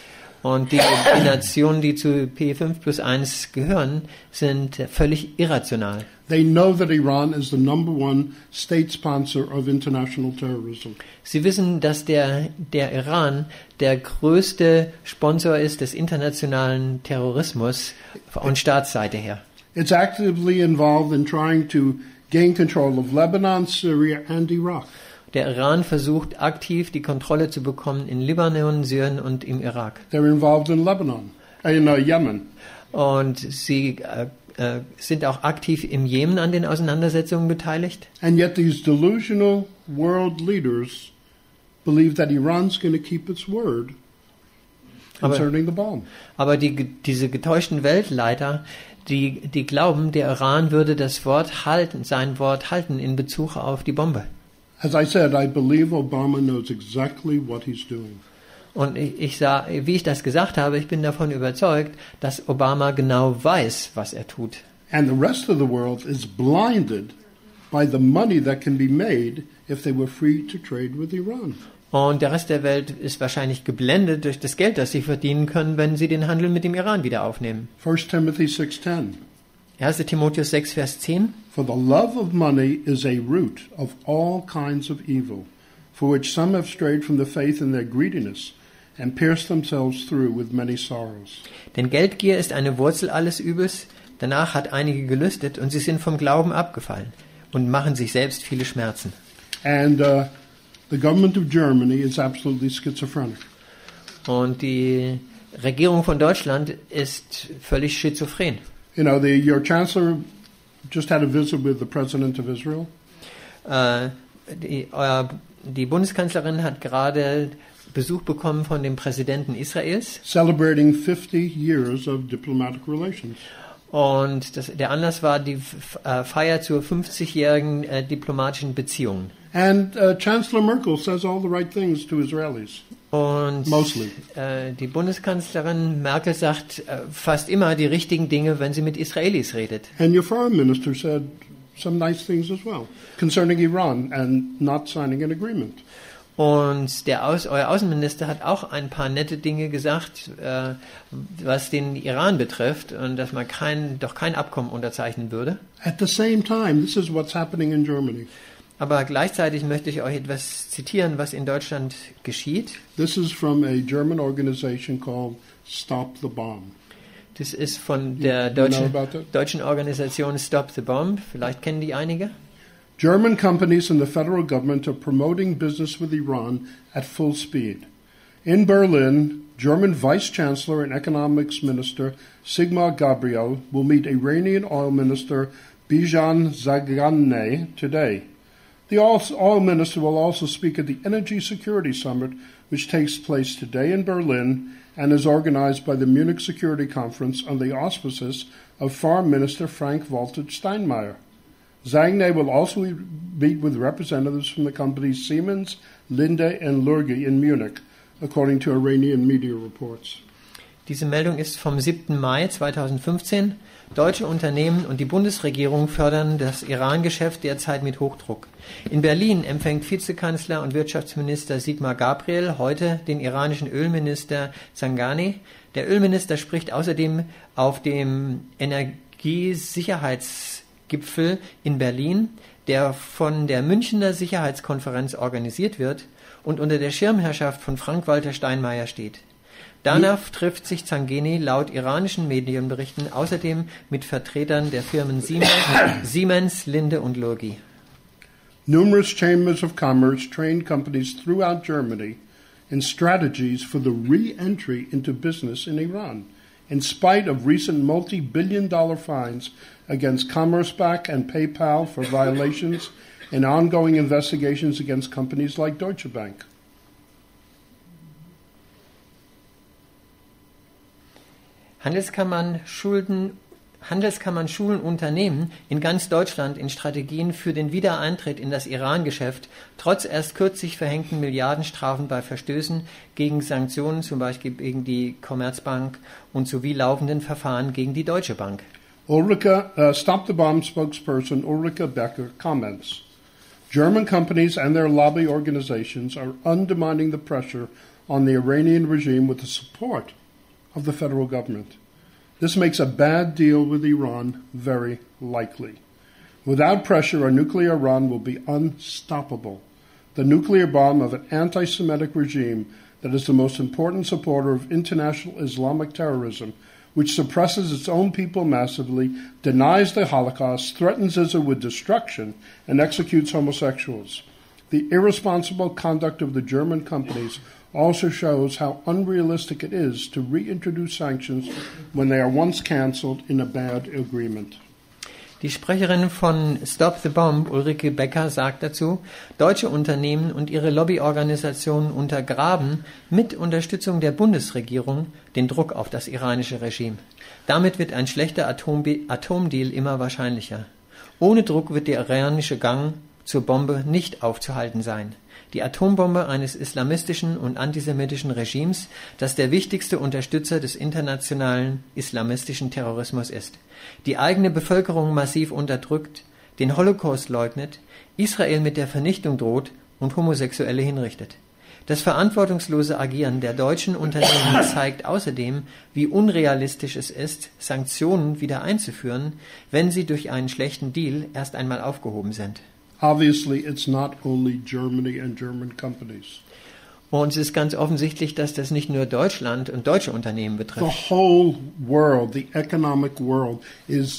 Und die, die Nationen, die zu P fünf plus eins gehören, sind völlig irrational. They know that Iran is the number one state sponsor of international terrorism. Sie wissen, dass der, der Iran der größte Sponsor ist des internationalen Terrorismus von Staatsseite her. It's actively involved in trying to gain control of Lebanon, Syria and Iraq. Der Iran versucht aktiv die Kontrolle zu bekommen in Libanon, Syrien und im Irak. They're involved in Lebanon, in uh, Yemen. Und sie äh, äh, sind auch aktiv im Jemen an den Auseinandersetzungen beteiligt. And yet these delusional world leaders believe that Iran's going to keep its word concerning the bomb. Aber die, diese getäuschten Weltleiter, die, die glauben, der Iran würde das Wort halten, sein Wort halten in Bezug auf die Bombe. As I said, I believe Obama knows exactly what he's doing. Und ich, ich sah, wie ich das gesagt habe, ich bin davon überzeugt, dass Obama genau weiß, was er tut. And the rest of the world is blinded by the money that can be made if they were free to trade with Iran. Und der Rest der Welt ist wahrscheinlich geblendet durch das Geld, das sie verdienen können, wenn sie den Handel mit dem Iran wieder aufnehmen. First Timothy six ten. erster Timotheus sechs, Vers zehn. For the love of money is a root of all kinds of evil, for which some have strayed from the faith in their greediness and pierced themselves through with many sorrows. Denn Geldgier ist eine Wurzel alles Übels. Danach hat einige gelüstet und sie sind vom Glauben abgefallen und machen sich selbst viele Schmerzen. And uh, the government of Germany is absolutely schizophrenic. Und die Regierung von Deutschland ist völlig schizophren. You know, the, your chancellor just had a visit with the president of Israel. Äh, die, euer, die Bundeskanzlerin hat gerade Besuch bekommen von dem Präsidenten Israels. Celebrating fifty years of diplomatic relations. Und das, der Anlass war die F- äh, Feier zur fünfzigjährigen äh, diplomatischen Beziehungen. And uh, Chancellor Merkel says all the right things to Israelis. Und Mostly. Äh, die Bundeskanzlerin Merkel sagt äh, fast immer die richtigen Dinge, wenn sie mit Israelis redet. And your foreign minister said some nice things as well concerning Iran and not signing an agreement. Und der Aus, euer Außenminister hat auch ein paar nette Dinge gesagt, äh, was den Iran betrifft und dass man kein, doch kein Abkommen unterzeichnen würde. At the same time, this is what's happening in Germany. Aber gleichzeitig möchte ich euch etwas zitieren, was in Deutschland geschieht. This is from a German organization called Stop the Bomb. Das ist von der You know deutschen, about that? deutschen Organisation Stop the Bomb. Vielleicht kennen die einige. German companies and the federal government are promoting business with Iran at full speed. In Berlin, German Vice Chancellor and Economics Minister Sigmar Gabriel will meet Iranian Oil Minister Bijan Zaghanneh today. The oil minister will also speak at the Energy Security Summit, which takes place today in Berlin and is organized by the Munich Security Conference under the auspices of Foreign Minister Frank-Walter Steinmeier. Zaghanneh will also meet with representatives from the companies Siemens, Linde and Lurgi in Munich, according to Iranian media reports. Diese Meldung ist vom siebten Mai zweitausendfünfzehn. Deutsche Unternehmen und die Bundesregierung fördern das Iran-Geschäft derzeit mit Hochdruck. In Berlin empfängt Vizekanzler und Wirtschaftsminister Sigmar Gabriel heute den iranischen Ölminister Zaghanneh. Der Ölminister spricht außerdem auf dem Energiesicherheitsgipfel in Berlin, der von der Münchner Sicherheitskonferenz organisiert wird und unter der Schirmherrschaft von Frank-Walter Steinmeier steht. Danach trifft sich Zaghanneh laut iranischen Medienberichten außerdem mit Vertretern der Firmen Siemens, Siemens Linde und Lurgi. Numerous chambers of commerce train companies throughout Germany in strategies for the re-entry into business in Iran, in spite of recent multi-billion dollar fines against Commerzbank and PayPal for violations and ongoing investigations against companies like Deutsche Bank. Handelskammern, Schulden, Handelskammern schulen Unternehmen in ganz Deutschland in Strategien für den Wiedereintritt in das Iran-Geschäft, trotz erst kürzlich verhängten Milliardenstrafen bei Verstößen gegen Sanktionen, zum Beispiel gegen die Commerzbank und sowie laufenden Verfahren gegen die Deutsche Bank. Ulrike, uh, Stop the Bomb spokesperson Ulrike Becker comments, German companies and their lobby organizations are undermining the pressure on the Iranian regime with the support of the federal government. This makes a bad deal with Iran very likely. Without pressure, a nuclear Iran will be unstoppable. The nuclear bomb of an anti-Semitic regime that is the most important supporter of international Islamic terrorism, which suppresses its own people massively, denies the Holocaust, threatens Israel with destruction, and executes homosexuals. The irresponsible conduct of the German companies also shows how unrealistic it is to reintroduce sanctions when they are once cancelled in a bad agreement. Die Sprecherin von Stop the Bomb, Ulrike Becker, sagt dazu, deutsche Unternehmen und ihre Lobbyorganisationen untergraben mit Unterstützung der Bundesregierung den Druck auf das iranische Regime. Damit wird ein schlechter Atom- Atomdeal immer wahrscheinlicher. Ohne Druck wird der iranische Gang zur Bombe nicht aufzuhalten sein. Die Atombombe eines islamistischen und antisemitischen Regimes, das der wichtigste Unterstützer des internationalen islamistischen Terrorismus ist, die eigene Bevölkerung massiv unterdrückt, den Holocaust leugnet, Israel mit der Vernichtung droht und Homosexuelle hinrichtet. Das verantwortungslose Agieren der deutschen Unternehmen zeigt außerdem, wie unrealistisch es ist, Sanktionen wieder einzuführen, wenn sie durch einen schlechten Deal erst einmal aufgehoben sind. Obviously, it's not only Germany and German companies. Und es ist ganz offensichtlich, dass das nicht nur Deutschland und deutsche Unternehmen betrifft. The whole world, the economic world, is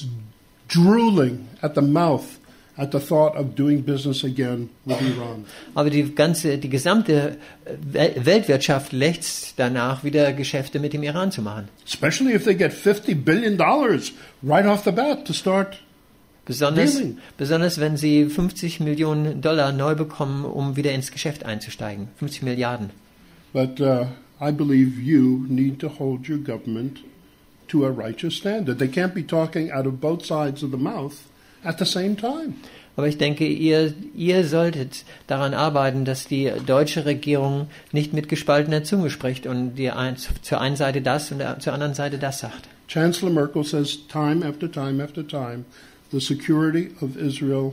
drooling at the mouth at the thought of doing business again with Iran. Aber die ganze, die gesamte Weltwirtschaft lechzt danach, wieder Geschäfte mit dem Iran zu machen. Especially if they get fifty billion dollars right off the bat to start. Besonders, besonders wenn sie fünfzig Millionen Dollar neu bekommen, um wieder ins Geschäft einzusteigen. fünfzig Milliarden. But uh, I believe you need to hold your government to a righteous standard. They can't be talking out of both sides of the mouth at the same time. Aber ich denke, ihr, ihr solltet daran arbeiten, dass die deutsche Regierung nicht mit gespaltener Zunge spricht und die ein, zur einen Seite das und der, zur anderen Seite das sagt. Chancellor Merkel says time after time after time, the security of Israel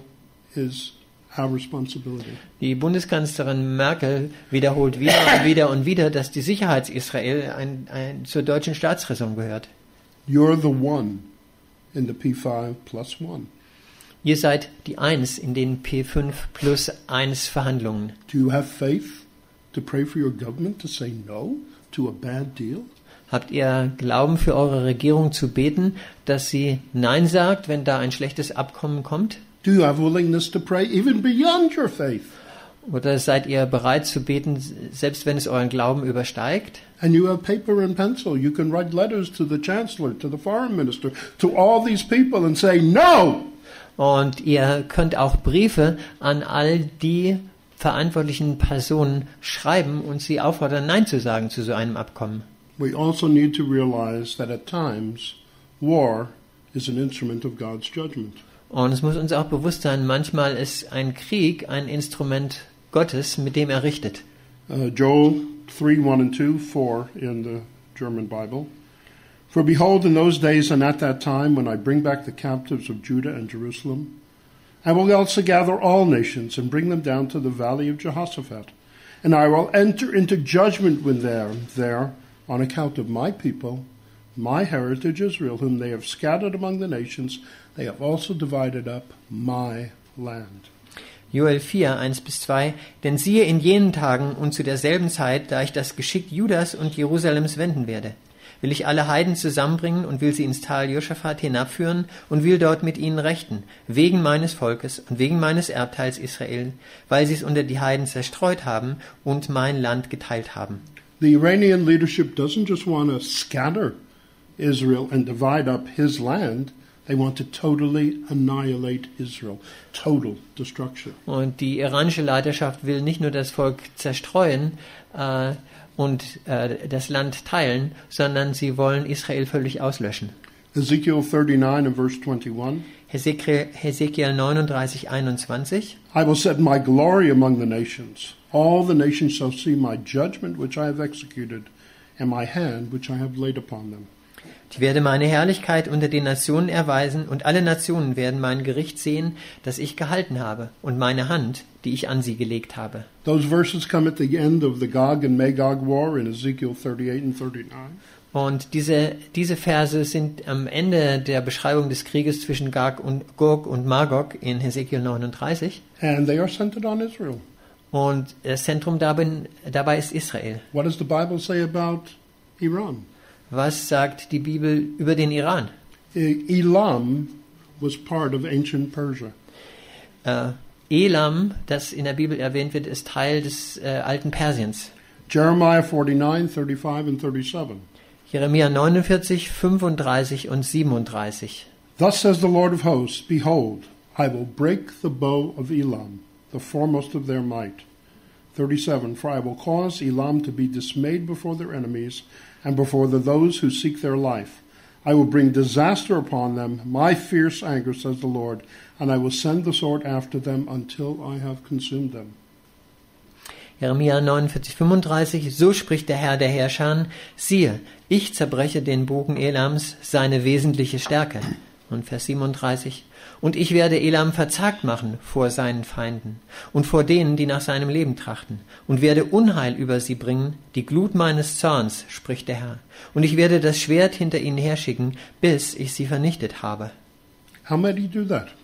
is our responsibility. Die Bundeskanzlerin Merkel wiederholt wieder und wieder und wieder, dass die Sicherheit Israel ein, ein, zur deutschen Staatsräson gehört. You're the one in the P five plus one. Ihr seid die Eins in den P fünf plus eins Verhandlungen. Do you have faith to pray for your government to say no to a bad deal? Habt ihr Glauben für eure Regierung zu beten, dass sie Nein sagt, wenn da ein schlechtes Abkommen kommt? Do you have willingness to pray even beyond your faith? Oder seid ihr bereit zu beten, selbst wenn es euren Glauben übersteigt? And you have paper and pencil. You can write letters to the chancellor, to the foreign minister, to all these people and say no. Und ihr könnt auch Briefe an all die verantwortlichen Personen schreiben und sie auffordern, Nein zu sagen zu so einem Abkommen. We also need to realize that at times war is an instrument of God's judgment. Und es muss uns auch bewusst sein, manchmal ist ein Krieg ein Instrument Gottes, mit dem er richtet. Uh, Joel three, one and two, four in the German Bible. For behold, in those days and at that time, when I bring back the captives of Judah and Jerusalem, I will also gather all nations and bring them down to the valley of Jehoshaphat. And I will enter into judgment with them there on account of my people, my heritage Israel, whom they have scattered among the nations. They have also divided up my land. Joel vier, eins bis zwei. Denn siehe, in jenen Tagen und zu derselben Zeit, da ich das Geschick Judas und Jerusalems wenden werde, will ich alle Heiden zusammenbringen und will sie ins Tal Josaphat hinabführen und will dort mit ihnen rechten, wegen meines Volkes und wegen meines Erbteils Israel, weil sie es unter die Heiden zerstreut haben und mein Land geteilt haben. The Iranian leadership doesn't just want to scatter Israel and divide up his land. They want to totally annihilate Israel. Total destruction. Und die iranische Leiterschaft will nicht nur das Volk zerstreuen äh, und äh, das Land teilen, sondern sie wollen Israel völlig auslöschen. Ezekiel thirty-nine and verse twenty-one. Hesekiel, Hesekiel neununddreißig, einundzwanzig. I will set my glory among the nations. All the nations shall see my judgment which I have executed, and my hand which I have laid upon them. Ich werde meine Herrlichkeit unter den Nationen erweisen, und alle Nationen werden mein Gericht sehen, das ich gehalten habe, und meine Hand, die ich an sie gelegt habe. Those verses come at the end of the Gog and Magog war in Ezekiel thirty-eight and thirty-nine. Und diese, diese Verse sind am Ende der Beschreibung des Krieges zwischen Gog und, Gog und Magog in Hesekiel neununddreißig. And they are centered on Israel. Und das Zentrum dabei, dabei ist Israel. What does the Bible say about Iran? Was sagt die Bibel über den Iran? Elam was part of ancient Persia. Äh, Elam, das in der Bibel erwähnt wird, ist Teil des äh, alten Persiens. Jeremiah forty-nine, thirty-five and thirty-seven. Jeremia neunundvierzig, fünfunddreißig und siebenunddreißig. Thus says the Lord of hosts, Behold, I will break the bow of Elam, the foremost of their might. thirty-seven. For I will cause Elam to be dismayed before their enemies, and before the, those who seek their life. I will bring disaster upon them, my fierce anger, says the Lord, and I will send the sword after them until I have consumed them. Jeremia neunundvierzig, fünfunddreißig. So spricht der Herr der Herrscher: Siehe, ich zerbreche den Bogen Elams, seine wesentliche Stärke. Und Vers siebenunddreißig. Und ich werde Elam verzagt machen vor seinen Feinden und vor denen, die nach seinem Leben trachten, und werde Unheil über sie bringen, die Glut meines Zorns, spricht der Herr. Und ich werde das Schwert hinter ihnen herschicken, bis ich sie vernichtet habe. How might he do that?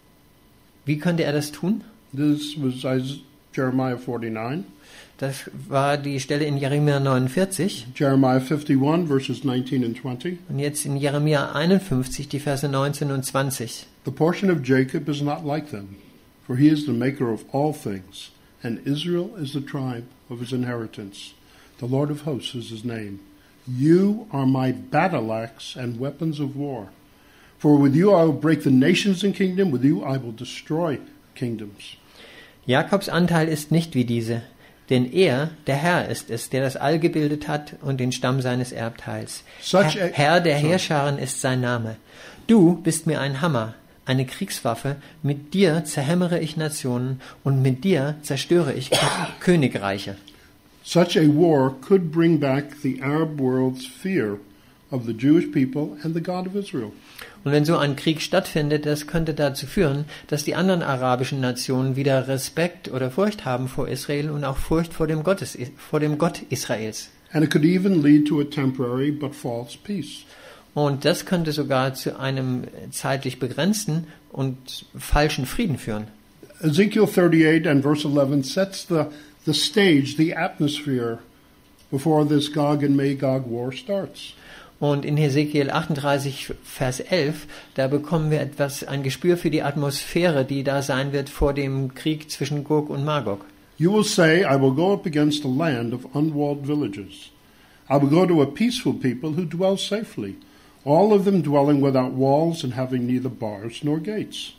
Wie könnte er das tun? This was Jeremiah forty-nine. Das war die Stelle in Jeremia neunundvierzig. Jeremiah fifty-one, verses nineteen and twenty. Und jetzt in Jeremia einundfünfzig, die Verse neunzehn und zwanzig. The portion of Jacob is not like them, for he is the maker of all things, and Israel is the tribe of his inheritance. The Lord of hosts is his name. You are my battle axe and weapons of war. For with you I will break the nations and kingdom, with you I will destroy kingdoms. Jakobs Anteil ist nicht wie diese, denn er, der Herr, ist es, der das All gebildet hat und den Stamm seines Erbteils. Such Herr, a- Herr der Sorry. Herrscharen ist sein Name. Du bist mir ein Hammer, eine Kriegswaffe, mit dir zerhämmere ich Nationen und mit dir zerstöre ich Königreiche. Such a war could bring back the Arab world's fear of the Jewish people and the God of Israel. Und wenn so ein Krieg stattfindet, das könnte dazu führen, dass die anderen arabischen Nationen wieder Respekt oder Furcht haben vor Israel und auch Furcht vor dem, Gottes, vor dem Gott Israels. And it could even lead to a temporary but false peace. Und das könnte sogar zu einem zeitlich begrenzten und falschen Frieden führen. Ezekiel thirty-eight and verse eleven sets the, the stage, the atmosphere, before this Gog and Magog war starts. Und in Hesekiel achtunddreißig, Vers elf, da bekommen wir etwas, ein Gespür für die Atmosphäre, die da sein wird vor dem Krieg zwischen Gog und Magog. You will say, I will go up against a land of unwalled villages. I will go to a peaceful people who dwell safely, all of them dwelling without walls and having neither bars nor gates.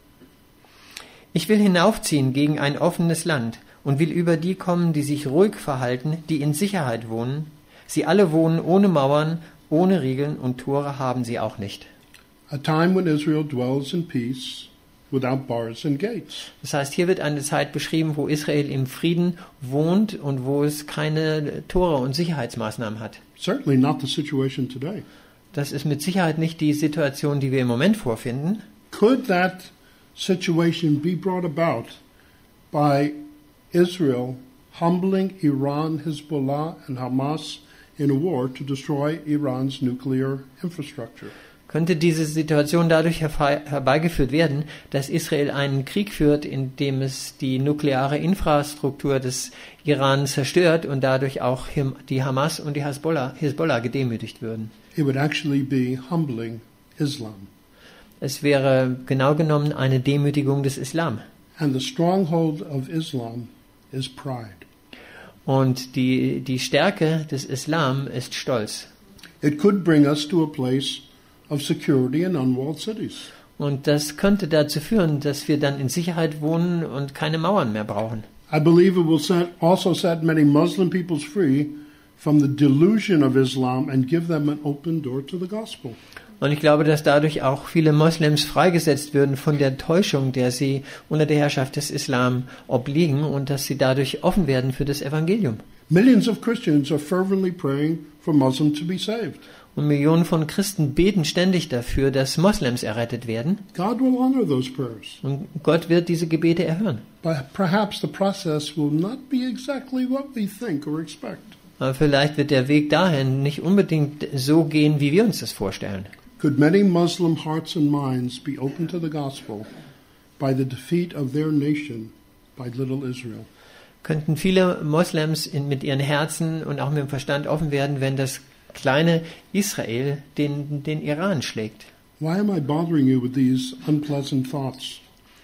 Ich will hinaufziehen gegen ein offenes Land und will über die kommen, die sich ruhig verhalten, die in Sicherheit wohnen. Sie alle wohnen ohne Mauern, ohne Riegeln und Tore haben sie auch nicht. A time when Israel dwells in peace without bars and gates. Das heißt, hier wird eine Zeit beschrieben, wo Israel im Frieden wohnt und wo es keine Tore und Sicherheitsmaßnahmen hat. Certainly not the situation today. Das ist mit Sicherheit nicht die Situation, die wir im Moment vorfinden. Could that situation be brought about by Israel humbling Iran, Hezbollah, and Hamas in a war to destroy Iran's nuclear infrastructure? Könnte diese Situation dadurch hervei- herbeigeführt werden, dass Israel einen Krieg führt, in dem es die nukleare Infrastruktur des Iran zerstört und dadurch auch Him- die Hamas und die Hezbollah, Hezbollah gedemütigt würden? It would actually be humbling Islam. Es wäre genau genommen eine Demütigung des Islam. And the stronghold of Islam is pride. Und die, die Stärke des Islam ist Stolz. It could bring us to a place of security in unwalled cities. Und das könnte dazu führen, dass wir dann in Sicherheit wohnen und keine Mauern mehr brauchen. I believe it will set, also set many Muslim peoples free from the delusion of Islam and give them an open door to the gospel. Und ich glaube, dass dadurch auch viele Moslems freigesetzt würden von der Täuschung, der sie unter der Herrschaft des Islam obliegen, und dass sie dadurch offen werden für das Evangelium. Millions of Christians are fervently praying for Muslims to be saved. Und Millionen von Christen beten ständig dafür, dass Moslems errettet werden. God will honor those prayers. Und Gott wird diese Gebete erhören. But perhaps the process will not be exactly what we think or expect. Aber vielleicht wird der Weg dahin nicht unbedingt so gehen, wie wir uns das vorstellen. Could many Muslim hearts and minds be open to the gospel by the defeat of their nation by little Israel? Könnten viele Moslems in, mit ihren Herzen und auch mit dem Verstand offen werden, wenn das kleine Israel den, den Iran schlägt? Why am I bothering you with these unpleasant thoughts?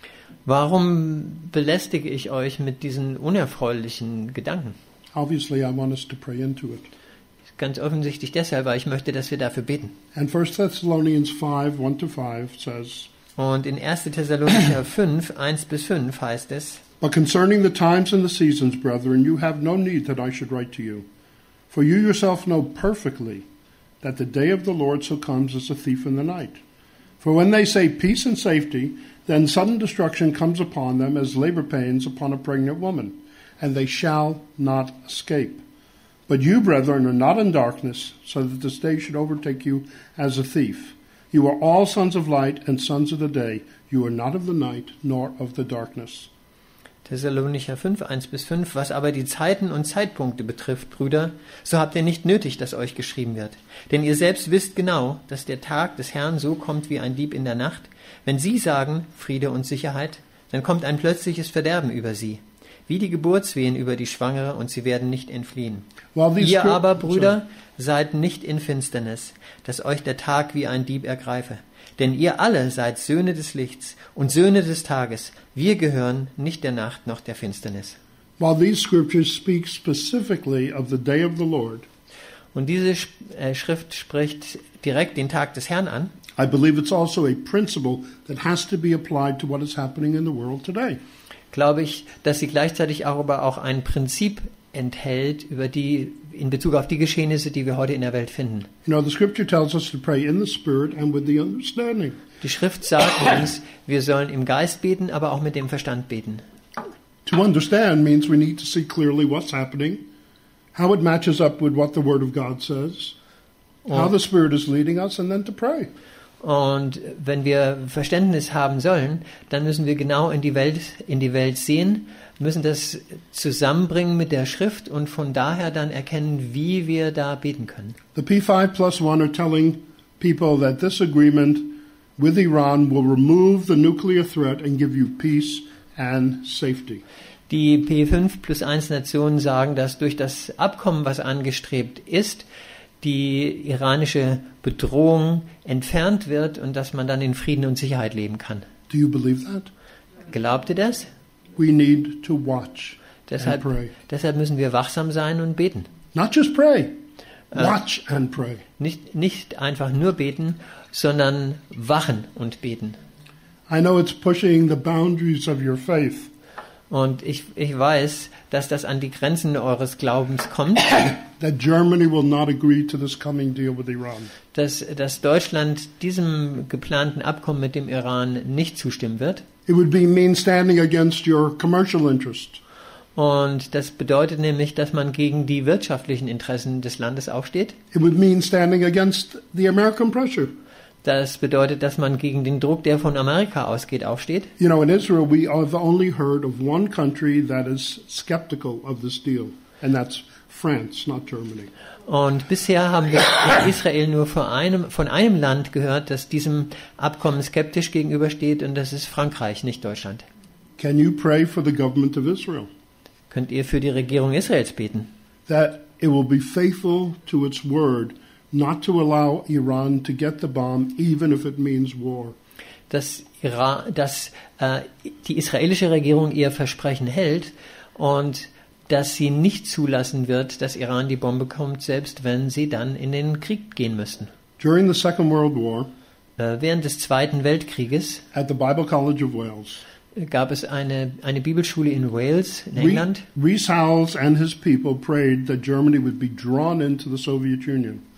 Warum belästige ich euch mit diesen unerfreulichen Gedanken? Obviously, I want us to pray into it. Ganz offensichtlich deshalb, weil ich möchte, dass wir dafür beten. And First Thessalonians five, one to five says, Und in erster Thessalonicher fünf, eins bis fünf heißt es, But concerning the times and the seasons, brethren, you have no need that I should write to you. For you yourself know perfectly that the day of the Lord so comes as a thief in the night. For when they say peace and safety, then sudden destruction comes upon them as labor pains upon a pregnant woman, and they shall not escape. But you, brethren, are not in darkness, so that this day should overtake you as a thief. You are all sons of light and sons of the day. You are not of the night, nor of the darkness. Thessalonicher fünf, eins bis fünf, was aber die Zeiten und Zeitpunkte betrifft, Brüder, so habt ihr nicht nötig, dass euch geschrieben wird. Denn ihr selbst wisst genau, dass der Tag des Herrn so kommt wie ein Dieb in der Nacht. Wenn sie sagen, Friede und Sicherheit, dann kommt ein plötzliches Verderben über sie, wie die Geburtswehen über die Schwangere, und sie werden nicht entfliehen. Ihr aber, Brüder, seid nicht in Finsternis, dass euch der Tag wie ein Dieb ergreife. Denn ihr alle seid Söhne des Lichts und Söhne des Tages. Wir gehören nicht der Nacht noch der Finsternis. While these scriptures speak specifically of the day of the Lord, und diese Schrift spricht direkt den Tag des Herrn an, I believe it's also a principle that has to be applied to what is happening in the world today. Glaube ich, dass sie gleichzeitig auch aber auch ein Prinzip enthält über die in Bezug auf die Geschehnisse, die wir heute in der Welt finden. You know, the scripture tells us to pray in the spirit and with the understanding. Die Schrift sagt uns, wir sollen im Geist beten, aber auch mit dem Verstand beten. To understand means we need to see clearly what's happening, how it matches up with what the Word of God says, how the Spirit is leading us, and then to pray. Und wenn wir Verständnis haben sollen, dann müssen wir genau in die Welt, in die Welt sehen, müssen das zusammenbringen mit der Schrift und von daher dann erkennen, wie wir da beten können. The P five plus one are telling people that this agreement with Iran will remove the nuclear threat and give you peace and safety. Die P fünf plus eins Nationen sagen, dass durch das Abkommen, was angestrebt ist, die iranische Bedrohung entfernt wird und dass man dann in Frieden und Sicherheit leben kann. Do you believe that? Glaubt ihr das? We need to watch Deshalb, and pray. deshalb müssen wir wachsam sein und beten. Not just pray, watch uh, and pray. Nicht, nicht einfach nur beten, sondern wachen und beten. I know it's pushing the boundaries of your faith. Und ich, ich weiß, dass das an die Grenzen eures Glaubens kommt. That Germany will not agree to this coming deal with Iran. Dass, dass Deutschland diesem geplanten Abkommen mit dem Iran nicht zustimmen wird. It would be mean standing against your commercial interest. Und das bedeutet nämlich, dass man gegen die wirtschaftlichen Interessen des Landes aufsteht. It would mean standing against the American pressure. Das bedeutet, dass man gegen den Druck, der von Amerika ausgeht, aufsteht. You know, in Israel, we have only heard of one country that is skeptical of this deal, and that's France, not Germany. Und bisher haben wir in Israel nur von einem, von einem Land gehört, das diesem Abkommen skeptisch gegenübersteht, und das ist Frankreich, nicht Deutschland. Can you pray for the government of Israel? Könnt ihr für die Regierung Israels beten? That it will be faithful to its word, not to allow Iran to get the bomb, even if it means war. Dass, Iran, dass äh, die israelische Regierung ihr Versprechen hält und dass sie nicht zulassen wird, dass Iran die Bombe bekommt, selbst wenn sie dann in den Krieg gehen müssten. During the Second World War, äh, während des Zweiten Weltkrieges, at the Bible College of Wales, gab es eine, eine Bibelschule in Wales, in England. Rees Howells and his people prayed that Germany would be drawn into the Soviet Union.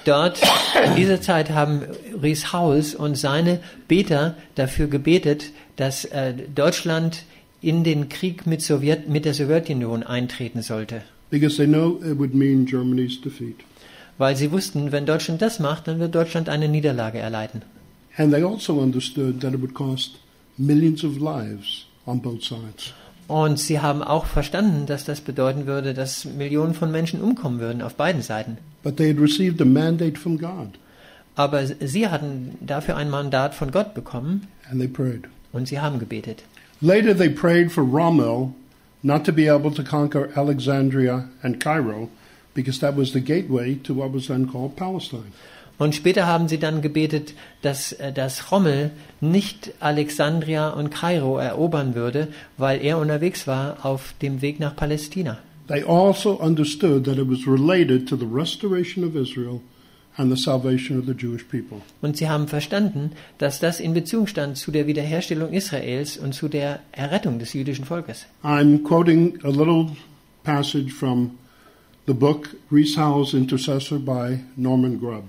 Dort, in dieser Zeit, haben Ries Howells und seine Beter dafür gebetet, dass äh, Deutschland in den Krieg mit, Sowjet, mit der Sowjetunion eintreten sollte. Because they know it would mean Germany's defeat. Weil sie wussten, wenn Deutschland das macht, dann wird Deutschland eine Niederlage erleiden. And they also understood that it would cost millions of lives on both sides. Und sie haben auch verstanden, dass das bedeuten würde, dass Millionen von Menschen umkommen würden auf beiden Seiten. But they had received a mandate from God, Aber sie hatten dafür ein Mandat von Gott bekommen and they prayed. und sie haben gebetet. Later they prayed for Rommel not to be able to conquer Alexandria and Cairo, because that was the gateway to what was then called Palestine. Und später haben sie dann gebetet, dass, äh, dass Rommel nicht Alexandria und Kairo erobern würde, weil er unterwegs war auf dem Weg nach Palästina. They also understood that it was related to the restoration of Israel and the salvation of the Jewish people. Und sie haben verstanden, dass das in Beziehung stand zu der Wiederherstellung Israels und zu der Errettung des jüdischen Volkes. I'm quoting a little passage from the book Ries Howells Intercessor by Norman Grubb.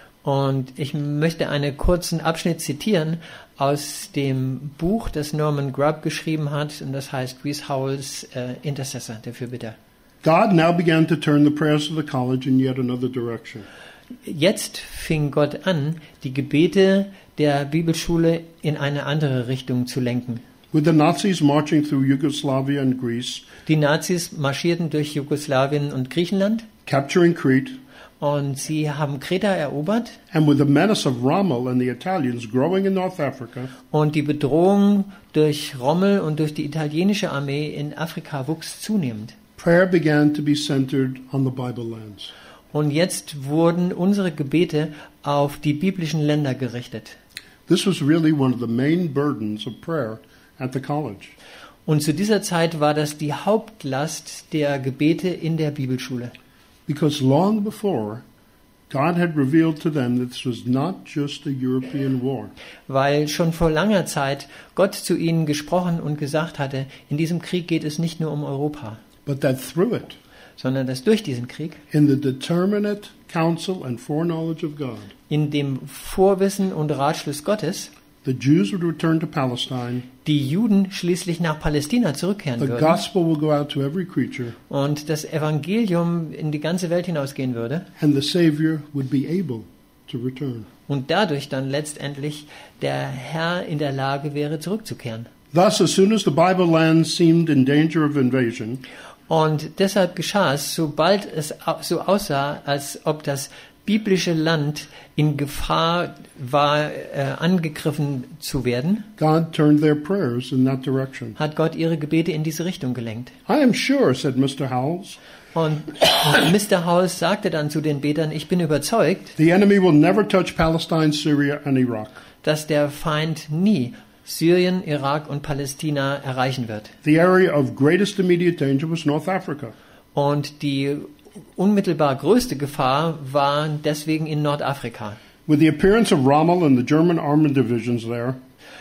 Und ich möchte einen kurzen Abschnitt zitieren aus dem Buch, das Norman Grubb geschrieben hat, und das heißt Ries Howells äh, Intercessor, der Fürbitter. God now began to turn the prayers of the college in yet another direction. Jetzt fing Gott an, die Gebete der Bibelschule in eine andere Richtung zu lenken. With the Nazis marching through Yugoslavia and Greece, Die Nazis marschierten durch Jugoslawien und Griechenland capturing Crete, und sie haben Kreta erobert, and with the menace of Rommel and the Italians growing in North Africa, und die Bedrohung durch Rommel und durch die italienische Armee in Afrika wuchs zunehmend. prayer began to be centered on the Bible lands. Und jetzt wurden unsere Gebete auf die biblischen Länder gerichtet. This was really one of the main burdens of prayer at the college. Und zu dieser Zeit war das die Hauptlast der Gebete in der Bibelschule. Because long before, God had revealed to them that this was not just a European war. Weil schon vor langer Zeit Gott zu ihnen gesprochen und gesagt hatte, in diesem Krieg geht es nicht nur um Europa, But that through it, sondern dass durch diesen Krieg, in the determinate counsel and foreknowledge of God, in dem Vorwissen und Ratschluss Gottes, the Jews would return to Palestine, die Juden schließlich nach Palästina zurückkehren the würden gospel will go out to every creature, und das Evangelium in die ganze Welt hinausgehen würde and the Savior would be able to return. und dadurch dann letztendlich der Herr in der Lage wäre, zurückzukehren. Thus, as soon as the Bible lands seemed in danger of invasion, Und deshalb geschah es, sobald es au- so aussah, als ob das biblische Land in Gefahr war, äh, angegriffen zu werden, God turned their prayers in that direction. hat Gott ihre Gebete in diese Richtung gelenkt. I am sure, said Mister Howells, Und Mister Howells sagte dann zu den Betern, ich bin überzeugt, the enemy will never touch Palestine, Syria, and Iraq. dass der Feind nie Syrien, Irak und Palästina erreichen wird. The area of greatest immediate danger was North Africa. Und die unmittelbar größte Gefahr war deswegen in Nordafrika. With the appearance of Rommel and the German armored divisions there,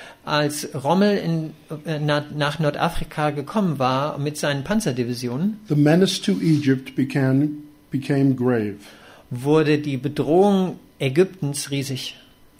Als Rommel in, äh, na, nach Nordafrika gekommen war mit seinen Panzerdivisionen, the menace to Egypt began, became grave. wurde die Bedrohung Ägyptens riesig.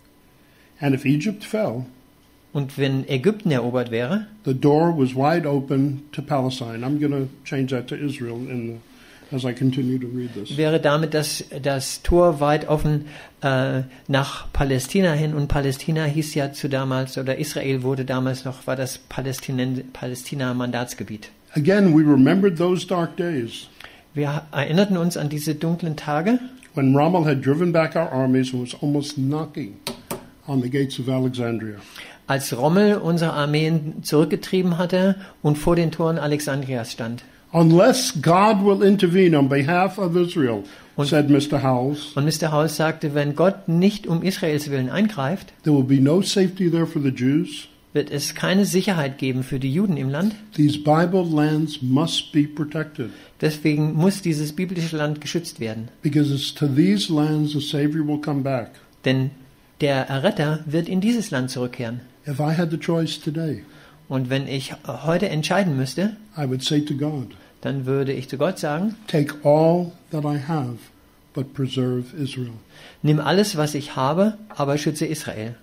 And if Egypt fell, Und wenn Ägypten erobert wäre, the door was wide open to Palestine. I'm going to change that to Israel in the, as I continue to read this. wäre damit das, das Tor weit offen äh, nach Palästina hin. Und Palästina hieß ja zu damals, oder Israel wurde damals noch, war das Palästinen- Palästina-Mandatsgebiet. Again, we remembered those dark days Wir erinnerten uns an diese dunklen Tage, when Rommel had driven back our armies and was almost knocking on the gates of Alexandria. als Rommel unsere Armeen zurückgetrieben hatte und vor den Toren Alexandrias stand. Unless God will intervene on behalf of Israel, Und- said Mister Howells, Und Mister Howells sagte, wenn Gott nicht um Israels Willen eingreift, there will be no safety there for the Jews. wird es keine Sicherheit geben für die Juden im Land. These Bible lands must be protected, Deswegen muss dieses biblische Land geschützt werden. because it's to these lands the Savior will come back. Denn der Erretter wird in dieses Land zurückkehren. If I had the choice today, Und wenn ich heute entscheiden müsste, I would say to God, dann würde ich zu Gott sagen, take all that I have, but preserve Israel. Nimm alles, was ich habe, aber schütze Israel.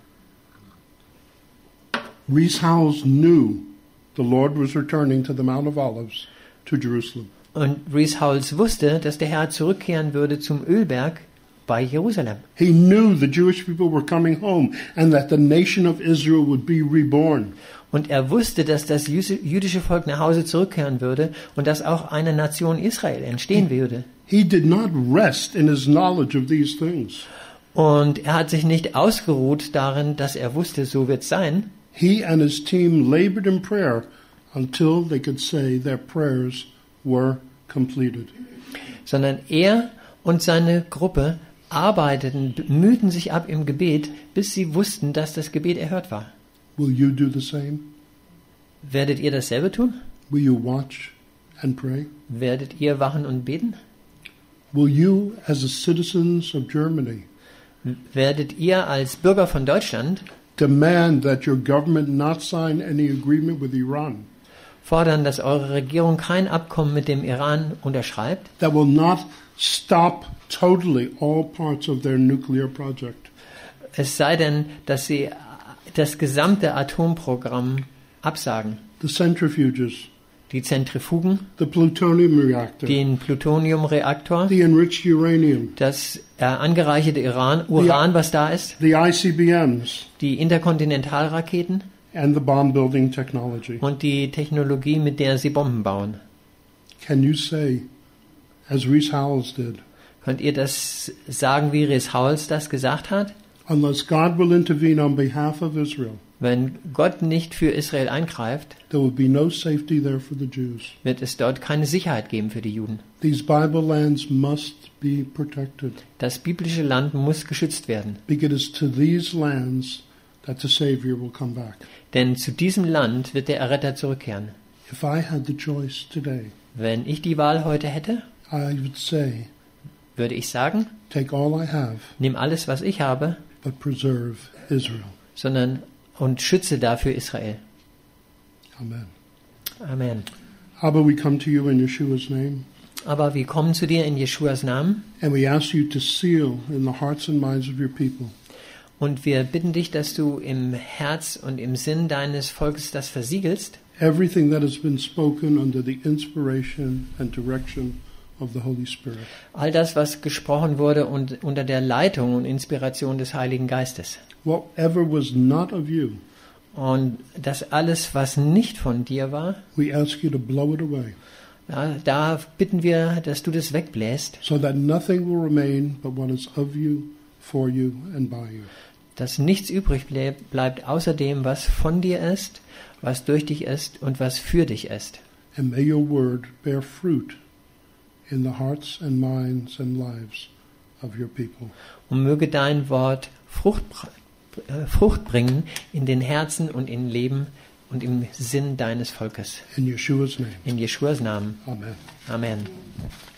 Rees Howells knew the Lord was returning to the Mount of Olives, to Jerusalem. Und Rees Howells wusste, dass der Herr zurückkehren würde zum Ölberg bei Jerusalem. He knew the Jewish people were coming home and that the nation of Israel would be reborn. Und er wusste, dass das jüdische Volk nach Hause zurückkehren würde und dass auch eine Nation Israel entstehen würde. He did not rest in his knowledge of these things. Und er hat sich nicht ausgeruht darin, dass er wusste, so wird es sein. He and his team labored in prayer until they could say their prayers were completed. Sondern er und seine Gruppe arbeiteten, mühten sich ab im Gebet, bis sie wussten, dass das Gebet erhört war. Will you do the same? Werdet ihr dasselbe tun? Will you watch and pray? Werdet ihr wachen und beten? Will you, as the citizens of Germany, Werdet ihr als Bürger von Deutschland demand that your government not sign any agreement with Iran fordern, dass eure Regierung kein Abkommen mit dem Iran unterschreibt, that will not stop totally all parts of their nuclear project? es sei denn, dass sie das gesamte Atomprogramm absagen? The centrifuges, Die Zentrifugen, the plutonium reactor, den Plutoniumreaktor, the enriched uranium, das äh, angereicherte Iran, Uran, was da ist, the I C B Ms, die Interkontinentalraketen and the bomb-building technology. und die Technologie, mit der sie Bomben bauen. Can you say, as Rees Howells did, Könnt ihr das sagen, wie Rees Howells das gesagt hat? unless God will intervene on behalf of Israel, Wenn Gott nicht für Israel eingreift, there will be no safety there for the Jews. wird es dort keine Sicherheit geben für die Juden. These Bible lands must be protected, Das biblische Land muss geschützt werden. because it is to these lands that the Savior will come back. Denn zu diesem Land wird der Erretter zurückkehren. If I had the choice today, Wenn ich die Wahl heute hätte, I would say, würde ich sagen, take all I have, nimm alles, was ich habe, but preserve Israel. sondern und schütze dafür Israel. Amen. Amen. Abba, we come to you in Yeshua's name, Aber wir kommen zu dir in Jeschuas Namen and we ask you to seal in the hearts and minds of your people und wir bitten dich, dass du im Herz und im Sinn deines Volkes das versiegelst, everything that has been spoken under the inspiration and direction of the Holy Spirit. all das, was gesprochen wurde und unter der Leitung und Inspiration des Heiligen Geistes. Whatever was not of you, Und das alles, was nicht von dir war, we ask you to blow it away, ja, da bitten wir, dass du das wegbläst, so that nothing will remain but what is of you, for you, and by you. dass nichts übrig bleib, bleibt außer dem, was von dir ist, was durch dich ist und was für dich ist. And may your word bear fruit in the hearts and minds and lives of your people. Und möge dein Wort Frucht, äh, Frucht bringen in den Herzen und im Leben und im Sinn deines Volkes. In Yeshua's name. In Jeschuas Namen. Amen. Amen.